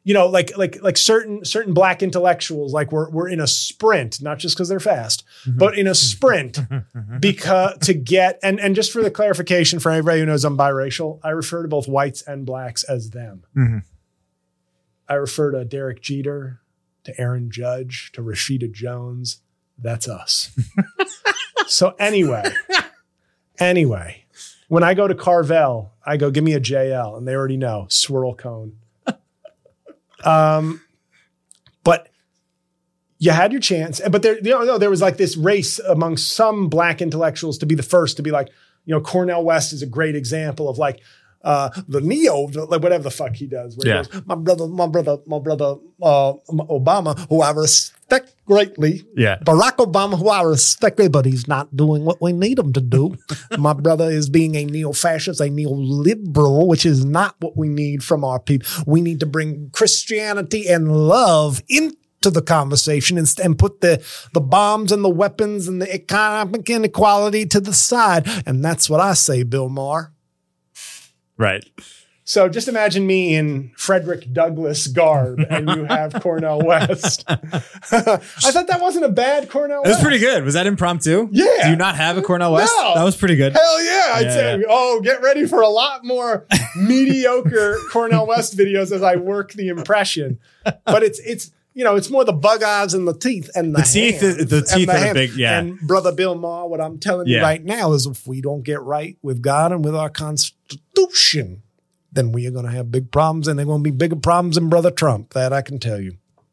you know, like like like certain certain black intellectuals, like we're we're in a sprint, not just because they're fast, mm-hmm. but in a sprint because to get and and just for the clarification for everybody who knows I'm biracial, I refer to both whites and blacks as them. Mm-hmm. I refer to Derek Jeter, to Aaron Judge, to Rashida Jones. That's us. So anyway, anyway, when I go to Carvel, I go, give me a J L, and they already know, swirl cone. Um, but you had your chance, but there, you know, there was like this race among some black intellectuals to be the first to be like, you know, Cornel West is a great example of like, uh, the neo, like whatever the fuck he does. Where yeah. he goes, my brother, my brother, my brother, uh, Obama, who I respect greatly. Yeah. Barack Obama, who I respect, but he's not doing what we need him to do. My brother is being a neo-fascist, a neoliberal, which is not what we need from our people. We need to bring Christianity and love into the conversation and, and put the, the bombs and the weapons and the economic inequality to the side. And that's what I say, Bill Maher. Right. So just imagine me in Frederick Douglass garb and you have Cornel West. I thought that wasn't a bad Cornel West. It was pretty good. Was that impromptu? Yeah. Do you not have a Cornel West? No. That was pretty good. Hell yeah. I'd Yeah, say, yeah. oh, get ready for a lot more mediocre Cornel West videos as I work the impression. But it's, it's, you know, it's more the bug eyes and the teeth and the, The teeth, hands the and teeth are the hands. big- yeah. And brother Bill Maher, what I'm telling you Yeah. right now is if we don't get right with God and with our Constitution, then we are going to have big problems, and they're going to be bigger problems than Brother Trump. That I can tell you.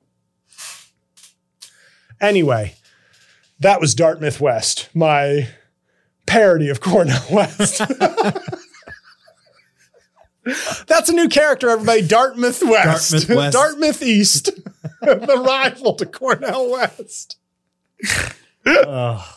Anyway, that was Dartmouth West, my parody of Cornel West. That's a new character, everybody. Dartmouth West. Dartmouth West. Dartmouth East, the rival to Cornel West. Oh.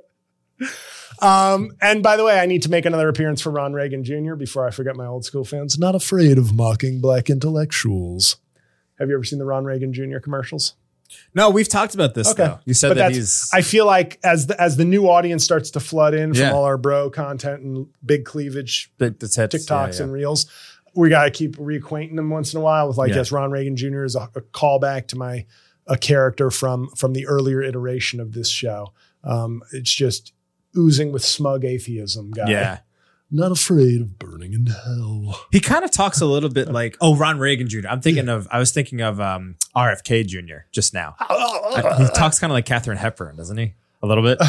Um, and by the way, I need to make another appearance for Ron Reagan Junior before I forget my old school fans. Not afraid of mocking black intellectuals. Have you ever seen the Ron Reagan Junior commercials? No, we've talked about this. Okay. Though. You said But that that's- he's. I feel like as the, as the new audience starts to flood in from Yeah. all our bro content and big cleavage the, the tits, TikToks yeah, yeah. and reels, we got to keep reacquainting them once in a while with like, Yeah. yes, Ron Reagan Junior is a, a callback to my, a character from, from the earlier iteration of this show. Um, it's just oozing with smug atheism guy. Yeah. Not afraid of burning in hell. He kind of talks a little bit like, oh, Ron Reagan Junior I'm thinking of, I was thinking of um, R F K Junior just now. I- he talks kind of like Katharine Hepburn, doesn't he? A little bit.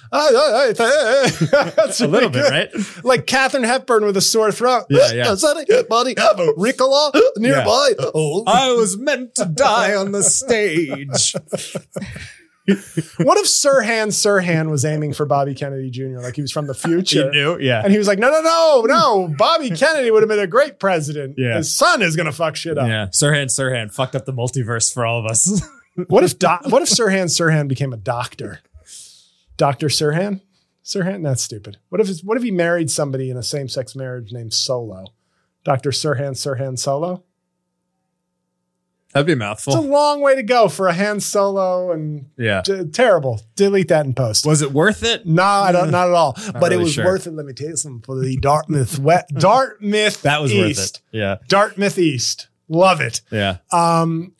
That's A little bit, good. right? Like Katharine Hepburn with a sore throat. Yeah, yeah. Is that it, buddy? Ricola nearby. Oh. I was meant to die on the stage. What if Sirhan Sirhan was aiming for Bobby Kennedy Junior? Like he was from the future. You knew? Yeah. And he was like, no, no, no, no. Bobby Kennedy would have been a great president. Yeah. His son is going to fuck shit up. Yeah. Sirhan Sirhan fucked up the multiverse for all of us. What if doc- what if Sirhan Sirhan became a doctor? Doctor Sirhan? Sirhan? That's stupid. What if it's, what if he married somebody in a same-sex marriage named Solo? Doctor Sirhan Sirhan Solo? That'd be a It's a mouthful. long way to go for a Han Solo and Yeah. t- terrible. Delete that in post. Was it worth it? No, I don't. Not at all. but it really was sure. worth it. Let me tell you something for the Dartmouth West. Dartmouth. That was East. worth it. Yeah. Dartmouth East. Love it. Yeah. Um,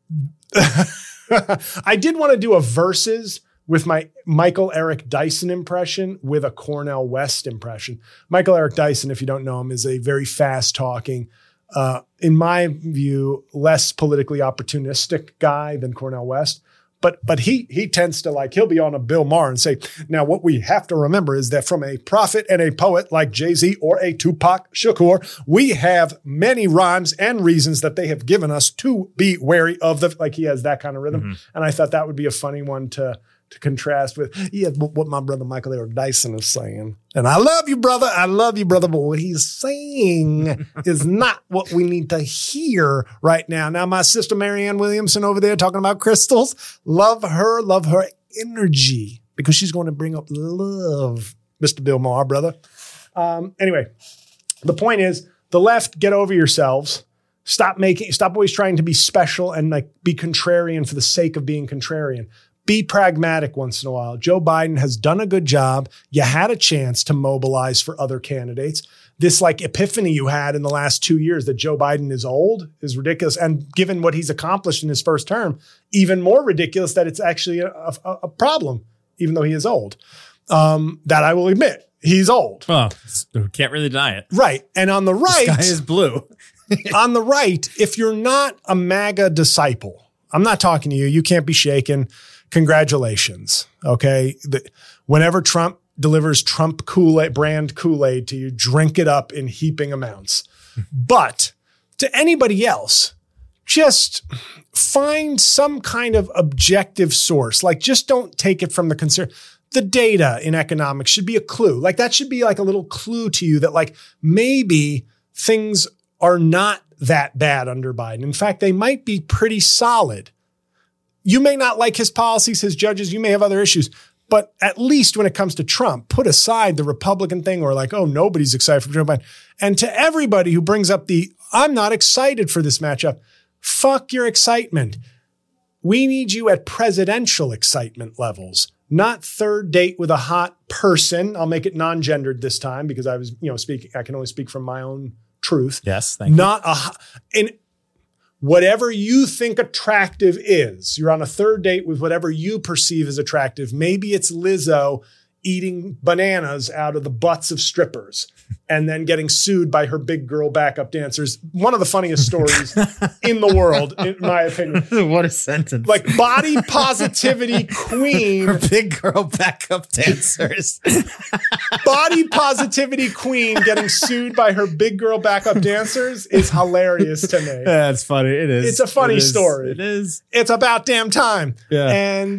I did want to do a versus with my Michael Eric Dyson impression with a Cornel West impression. Michael Eric Dyson, if you don't know him, is a very fast talking, uh, in my view, less politically opportunistic guy than Cornel West. But but he he tends to like, he'll be on a Bill Maher and say, now what we have to remember is that from a prophet and a poet like Jay-Z or a Tupac Shakur, we have many rhymes and reasons that they have given us to be wary of the, like he has that kind of rhythm. Mm-hmm. And I thought that would be a funny one to to contrast with, yeah, what my brother Michael Eric Dyson is saying. And I love you, brother. I love you, brother. But what he's saying is not what we need to hear right now. Now, my sister Marianne Williamson over there talking about crystals. Love her. Love her energy because she's going to bring up love, Mister Bill Maher, brother. Um, anyway, the point is the left, get over yourselves. Stop making, stop always trying to be special and like be contrarian for the sake of being contrarian. Be pragmatic once in a while. Joe Biden has done a good job. You had a chance to mobilize for other candidates. This like epiphany you had in the last two years that Joe Biden is old is ridiculous. And given what he's accomplished in his first term, even more ridiculous that it's actually a, a, a problem, even though he is old. Um, that I will admit, he's old. Oh, can't really deny it. Right. And on the right, the sky is blue. on the right, if you're not a MAGA disciple, I'm not talking to you. You can't be shaken. Congratulations. Okay. The, whenever Trump delivers Trump Kool-Aid brand Kool-Aid to you, drink it up in heaping amounts. But to anybody else, just find some kind of objective source. Like, just don't take it from the concern. The data in economics should be a clue. Like, that should be like a little clue to you that like maybe things are not that bad under Biden. In fact, they might be pretty solid. You may not like his policies, his judges, you may have other issues, but at least when it comes to Trump, put aside the Republican thing or like, oh, nobody's excited for Joe Biden. And to everybody who brings up the, I'm not excited for this matchup, fuck your excitement. We need you at presidential excitement levels, not third date with a hot person. I'll make it non-gendered this time because I was, you know, speaking, I can only speak from my own truth. Yes, thank not you. Not a, in whatever you think attractive is, you're on a third date with whatever you perceive as attractive. Maybe it's Lizzo eating bananas out of the butts of strippers and then getting sued by her big girl backup dancers. One of the funniest stories in the world, in my opinion. What a sentence. Like body positivity queen. Her big girl backup dancers. Body positivity queen getting sued by her big girl backup dancers is hilarious to me. That's funny. It is. It's a funny it is. story. It is. It's about damn time. Yeah. And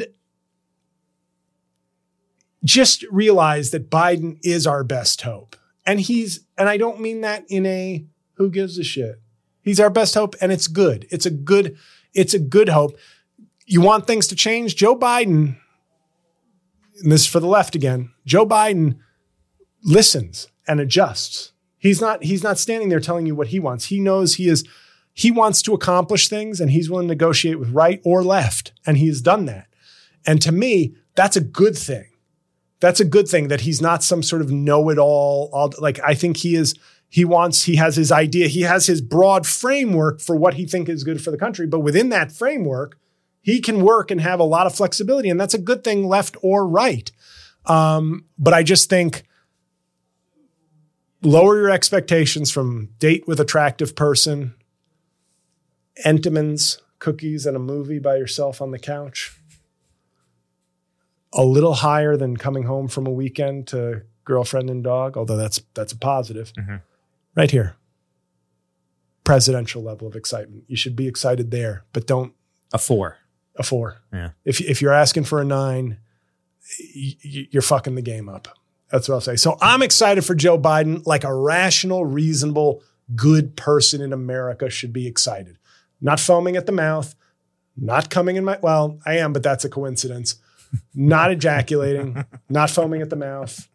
just realize that Biden is our best hope. And he's, and I don't mean that in a who gives a shit. He's our best hope and it's good. It's a good, it's a good hope. You want things to change? Joe Biden, and this is for the left again, Joe Biden listens and adjusts. He's not, he's not standing there telling you what he wants. He knows he is, he wants to accomplish things and he's willing to negotiate with right or left. And he has done that. And to me, that's a good thing. That's a good thing that he's not some sort of know-it-all. All, like, I think he is, he wants, he has his idea. He has his broad framework for what he thinks is good for the country. But within that framework, he can work and have a lot of flexibility. And that's a good thing, left or right. Um, but I just think lower your expectations from date with attractive person, Entenmann's cookies and a movie by yourself on the couch. A little higher than coming home from a weekend to girlfriend and dog, although that's that's a positive. Mm-hmm. Right here. Presidential level of excitement. You should be excited there, but don't. A four. A four. Yeah. If, if you're asking for a nine, y- you're fucking the game up. That's what I'll say. So I'm excited for Joe Biden, like a rational, reasonable, good person in America should be excited. Not foaming at the mouth, not coming in my, well, I am, but that's a coincidence. Not ejaculating, not foaming at the mouth.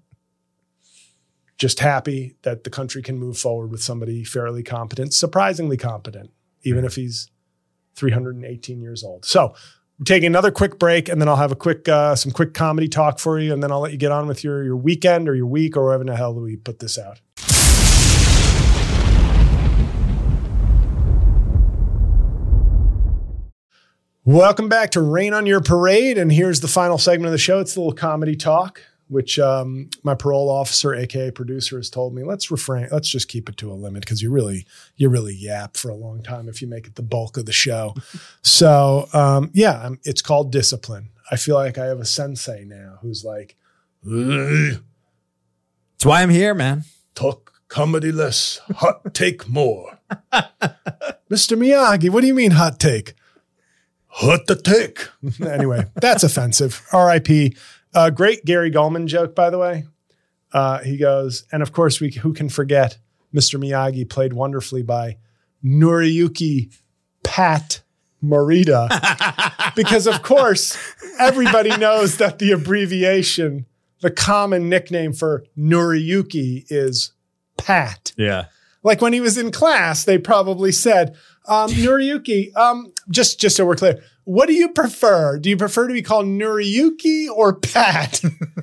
Just happy that the country can move forward with somebody fairly competent, surprisingly competent, even if he's three hundred eighteen years old. So we're taking another quick break, and then I'll have a quick, uh, some quick comedy talk for you, and then I'll let you get on with your, your weekend or your week or wherever the hell we put this out. Welcome back to Rain on Your Parade. And here's the final segment of the show. It's a little comedy talk, which um, my parole officer, A K A producer, has told me, let's refrain. Let's just keep it to a limit because you really, you really yap for a long time if you make it the bulk of the show. So um, yeah, I'm, it's called discipline. I feel like I have a sensei now who's like, that's why I'm here, man. Talk comedy less, hot take more. Mister Miyagi, what do you mean hot take? Hot the take. Anyway, that's offensive. R I P Uh, great Gary Gulman joke, by the way. Uh, he goes, and of course, we who can forget Mister Miyagi, played wonderfully by Noriyuki Pat Morita. Because, of course, everybody knows that the abbreviation, the common nickname for Noriyuki is Pat. Yeah. Like when he was in class, they probably said, um, Noriyuki, um, just, just so we're clear, What do you prefer? Do you prefer to be called Noriyuki or Pat?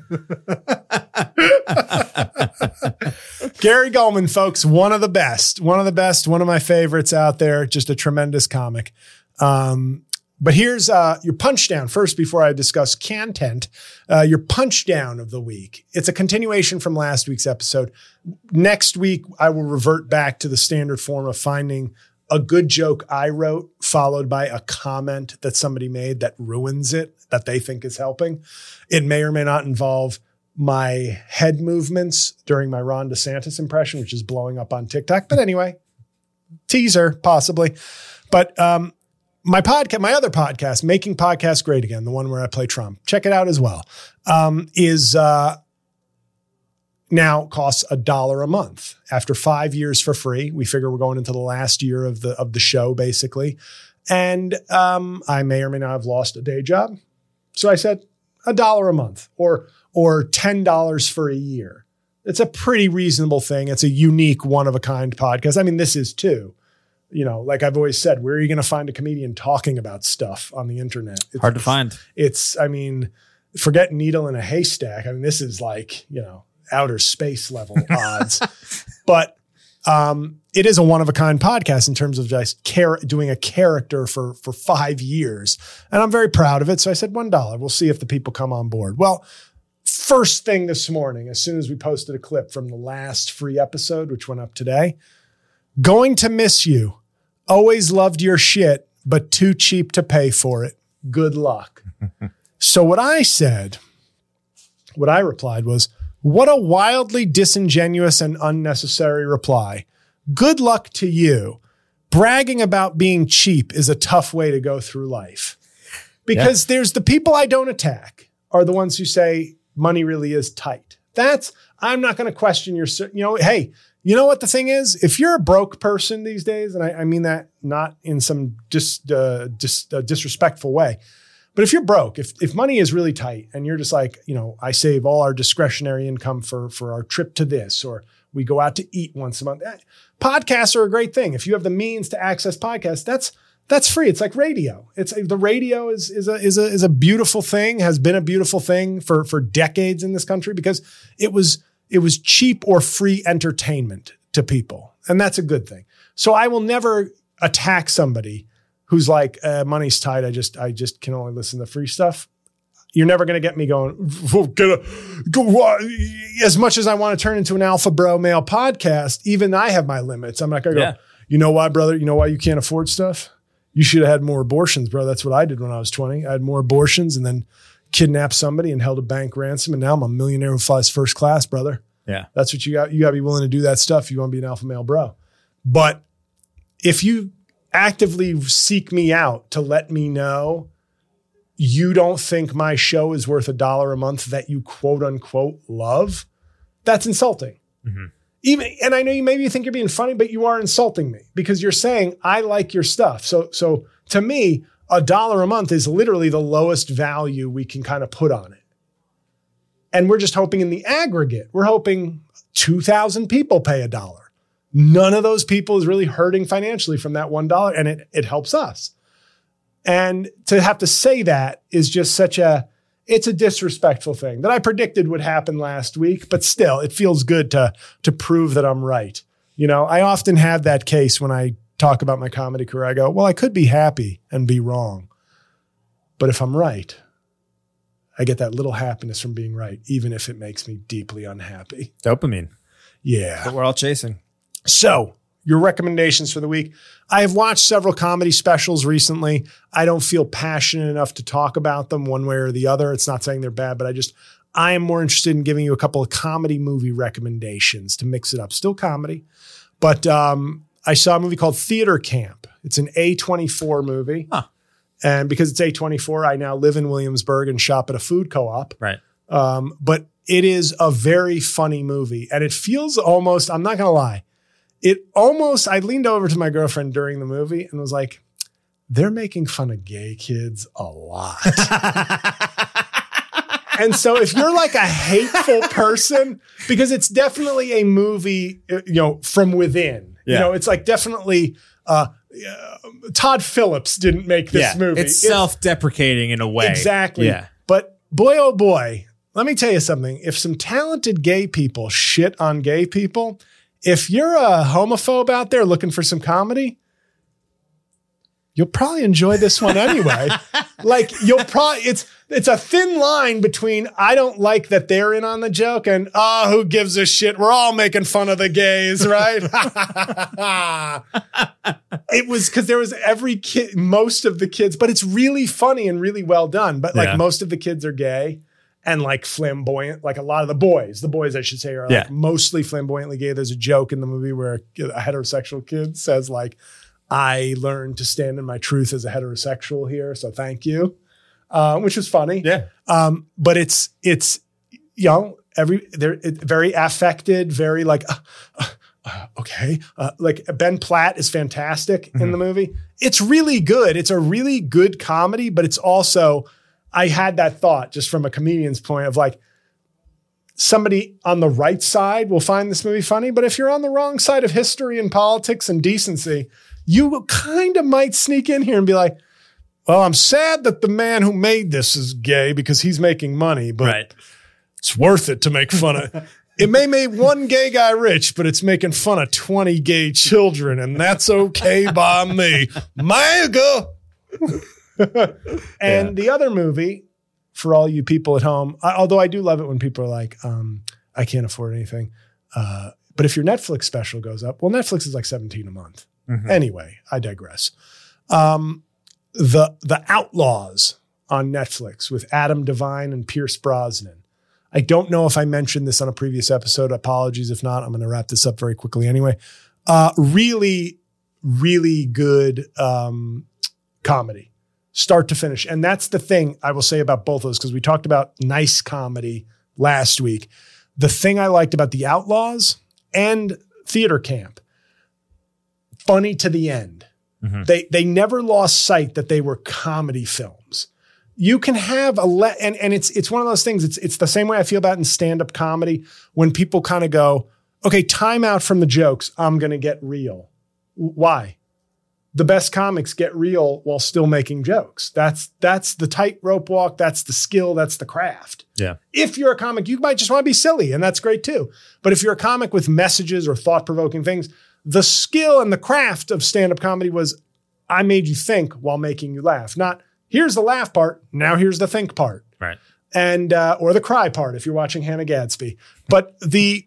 Gary Gulman, folks, one of the best, one of the best, one of my favorites out there. Just a tremendous comic. Um, but here's uh, your punch down first before I discuss content. Uh, your punch down of the week. It's a continuation from last week's episode. Next week, I will revert back to the standard form of finding a good joke I wrote, followed by a comment that somebody made that ruins it, that they think is helping. It may or may not involve my head movements during my Ron DeSantis impression, which is blowing up on TikTok. But anyway, teaser, possibly. But um, my podcast, my other podcast, Making Podcasts Great Again, the one where I play Trump, check it out as well, um, is uh, now costs a dollar a month. After five years for free, we figure we're going into the last year of the of the show, basically. And um, I may or may not have lost a day job. So I said a dollar a month or or ten dollars for a year. It's a pretty reasonable thing. It's a unique, one-of-a-kind podcast. I mean, this is too. You know, like I've always said, where are you going to find a comedian talking about stuff on the internet? It's, Hard to find. It's, I mean, forget needle in a haystack. I mean, this is like, you know, outer space level odds. But um, it is a one-of-a-kind podcast in terms of just char- doing a character for, for five years. And I'm very proud of it. So I said one dollar. We'll see if the people come on board. Well, first thing this morning, as soon as we posted a clip from the last free episode, which went up today, going to miss you. Always loved your shit, but too cheap to pay for it. Good luck. So what I said, what I replied was, what a wildly disingenuous and unnecessary reply. Good luck to you. Bragging about being cheap is a tough way to go through life. Because yeah. There's the people I don't attack are the ones who say money really is tight. That's, I'm not going to question your, you know, hey, you know what the thing is? If you're a broke person these days, and I, I mean that not in some dis, uh, dis, uh, disrespectful way, but if you're broke, if if money is really tight and you're just like, you know, I save all our discretionary income for, for our trip to this, or we go out to eat once a month. Podcasts are a great thing. If you have the means to access podcasts, that's that's free. It's like radio. It's the radio is is a is a is a beautiful thing, has been a beautiful thing for for decades in this country because it was it was cheap or free entertainment to people. And that's a good thing. So I will never attack somebody who's like, uh, money's tight. I just, I just can only listen to free stuff. You're never going to get me going, as much as I want to turn into an alpha bro male podcast, even I have my limits. I'm not going to yeah. go, you know why, brother? You know why you can't afford stuff? You should have had more abortions, bro. That's what I did when I was twenty. I had more abortions and then kidnapped somebody and held a bank ransom. And now I'm a millionaire who flies first class, brother. Yeah. That's what you got. You got to be willing to do that stuff if you want to be an alpha male bro. But if you actively seek me out to let me know you don't think my show is worth a dollar a month that you quote unquote love, that's insulting. Mm-hmm. Even, and I know you maybe you think you're being funny, but you are insulting me because you're saying I like your stuff. So, so to me, a dollar a month is literally the lowest value we can kind of put on it. And we're just hoping in the aggregate, we're hoping two thousand people pay a dollar. None of those people is really hurting financially from that one dollar, and it, it helps us. And to have to say that is just such a, it's a disrespectful thing that I predicted would happen last week, but still it feels good to, to prove that I'm right. You know, I often have that case when I talk about my comedy career. I go, well, I could be happy and be wrong, but if I'm right, I get that little happiness from being right, even if it makes me deeply unhappy. Dopamine. Yeah. But we're all chasing. So your recommendations for the week. I have watched several comedy specials recently. I don't feel passionate enough to talk about them one way or the other. It's not saying they're bad, but I just, I am more interested in giving you a couple of comedy movie recommendations to mix it up. Still comedy. But um, I saw a movie called Theater Camp. It's an A twenty-four movie. Huh. And because it's A twenty-four, I now live in Williamsburg and shop at a food co-op. Right. Um, but it is a very funny movie. And it feels almost, I'm not going to lie, it almost, I leaned over to my girlfriend during the movie and was like, they're making fun of gay kids a lot. And so if you're like a hateful person, because it's definitely a movie, you know, from within, yeah. You know, it's like definitely uh, uh, Todd Phillips didn't make this yeah, movie. It's, it's self-deprecating in a way. Exactly. Yeah. But boy, oh boy, let me tell you something. If some talented gay people shit on gay people, if you're a homophobe out there looking for some comedy, you'll probably enjoy this one anyway. Like you'll probably, it's, it's a thin line between I don't like that they're in on the joke and, oh, who gives a shit? We're all making fun of the gays, right? It was because there was every kid, most of the kids, but it's really funny and really well done. But like Yeah. most of the kids are gay and like flamboyant, like a lot of the boys, the boys I should say are like Yeah. mostly flamboyantly gay. There's a joke in the movie where a heterosexual kid says like, I learned to stand in my truth as a heterosexual here, so thank you, uh, which is funny. Yeah. Um, but it's it's you know every they're it, very affected, very like uh, uh, uh, okay, uh, like Ben Platt is fantastic mm-hmm. in the movie. It's really good. It's a really good comedy, but it's also I had that thought just from a comedian's point of like somebody on the right side will find this movie funny, but if you're on the wrong side of history and politics and decency, you kind of might sneak in here and be like, well, I'm sad that the man who made this is gay because he's making money, but Right. it's worth it to make fun of. It may make one gay guy rich, but it's making fun of twenty gay children, and that's okay by me. Mega. And Yeah. the other movie, for all you people at home, I, although I do love it when people are like, um, I can't afford anything. Uh, but if your Netflix special goes up, well, Netflix is like seventeen a month. Mhm. Anyway, I digress. Um, the the Outlaws on Netflix with Adam Devine and Pierce Brosnan. I don't know if I mentioned this on a previous episode. Apologies if not. I'm going to wrap this up very quickly anyway. Uh, really, really good um, comedy, start to finish. And that's the thing I will say about both of those, because we talked about nice comedy last week. The thing I liked about The Outlaws and Theater Camp, funny to the end. Mhm. They they never lost sight that they were comedy films. You can have a le- and and it's it's one of those things. It's it's the same way I feel about in stand-up comedy when people kind of go, okay, time out from the jokes. I'm going to get real. W- Why? The best comics get real while still making jokes. That's that's the tightrope walk. That's the skill. That's the craft. Yeah. If you're a comic, you might just want to be silly, and that's great too. But if you're a comic with messages or thought-provoking things, the skill and the craft of stand-up comedy was I made you think while making you laugh. Not here's the laugh part, now here's the think part. Right. And uh, or the cry part if you're watching Hannah Gadsby. But the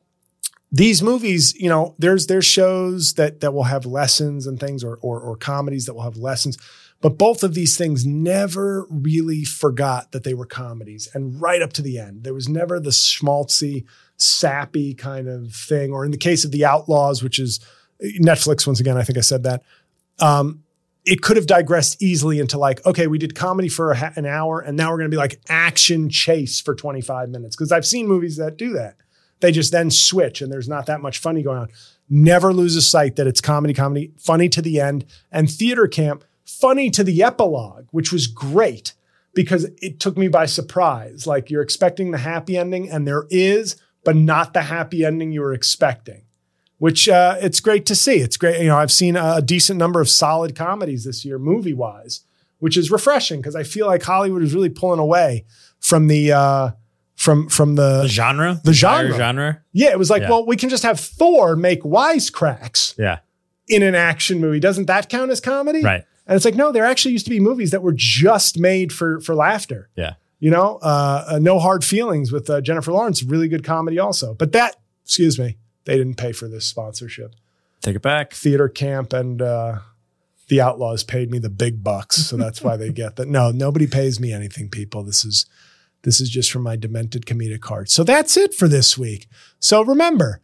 these movies, you know, there's there's shows that that will have lessons and things, or or, or comedies that will have lessons. But both of these things never really forgot that they were comedies. And right up to the end, there was never the schmaltzy, sappy kind of thing. Or in the case of The Outlaws, which is Netflix, once again, I think I said that. Um, it could have digressed easily into like, okay, we did comedy for a ha- an hour and now we're going to be like action chase for twenty-five minutes. Because I've seen movies that do that. They just then switch and there's not that much funny going on. Never loses sight that it's comedy, comedy, funny to the end. And Theater Camp, funny to the epilogue, which was great because it took me by surprise. Like you're expecting the happy ending and there is, but not the happy ending you were expecting, which uh, it's great to see. It's great. You know, I've seen a decent number of solid comedies this year, movie wise, which is refreshing because I feel like Hollywood is really pulling away from the, uh, from, from the, The genre? The genre. Entire genre? yeah, it was like, Yeah. well, we can just have Thor make wisecracks Yeah. in an action movie. Doesn't that count as comedy? Right. And it's like, no, there actually used to be movies that were just made for, for laughter. Yeah. You know, uh, uh, No Hard Feelings with uh, Jennifer Lawrence, really good comedy also. But that, excuse me, they didn't pay for this sponsorship. Take it back. Theater Camp and uh, The Outlaws paid me the big bucks, so that's why they get that. No, nobody pays me anything, people. This is this is just from my demented comedic heart. So that's it for this week. So remember,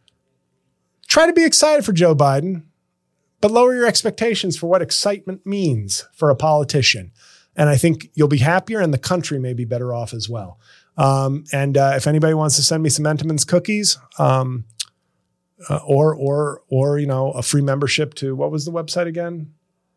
try to be excited for Joe Biden, but lower your expectations for what excitement means for a politician. And I think you'll be happier and the country may be better off as well. Um, and uh, if anybody wants to send me some Entenmann's cookies, um, uh, or or or you know a free membership to what was the website again?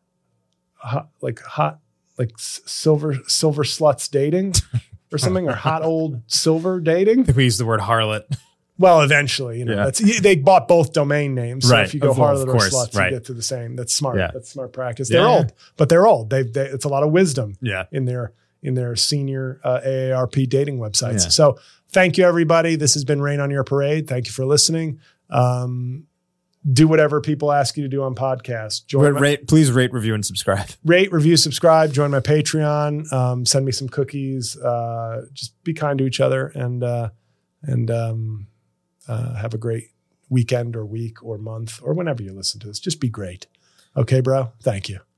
Hot, like hot like s- silver silver sluts dating or something, or hot old silver dating. I think we used the word harlot. Well, eventually, you know, Yeah. that's, they bought both domain names. So Right. if you go Of harder or course. sluts, Right. you get to the same. That's smart. Yeah. That's smart practice. Yeah. They're old, but they're old. They've, they, it's a lot of wisdom Yeah. in their, in their senior uh, A A R P dating websites. Yeah. So thank you, everybody. This has been Rain on Your Parade. Thank you for listening. Um, do whatever people ask you to do on podcasts. Join Rate, my- rate, please rate, review, and subscribe. rate, review, subscribe, join my Patreon, um, send me some cookies, uh, just be kind to each other and, uh, and, um, uh, have a great weekend or week or month or whenever you listen to this. Just be great. Okay, bro. Thank you.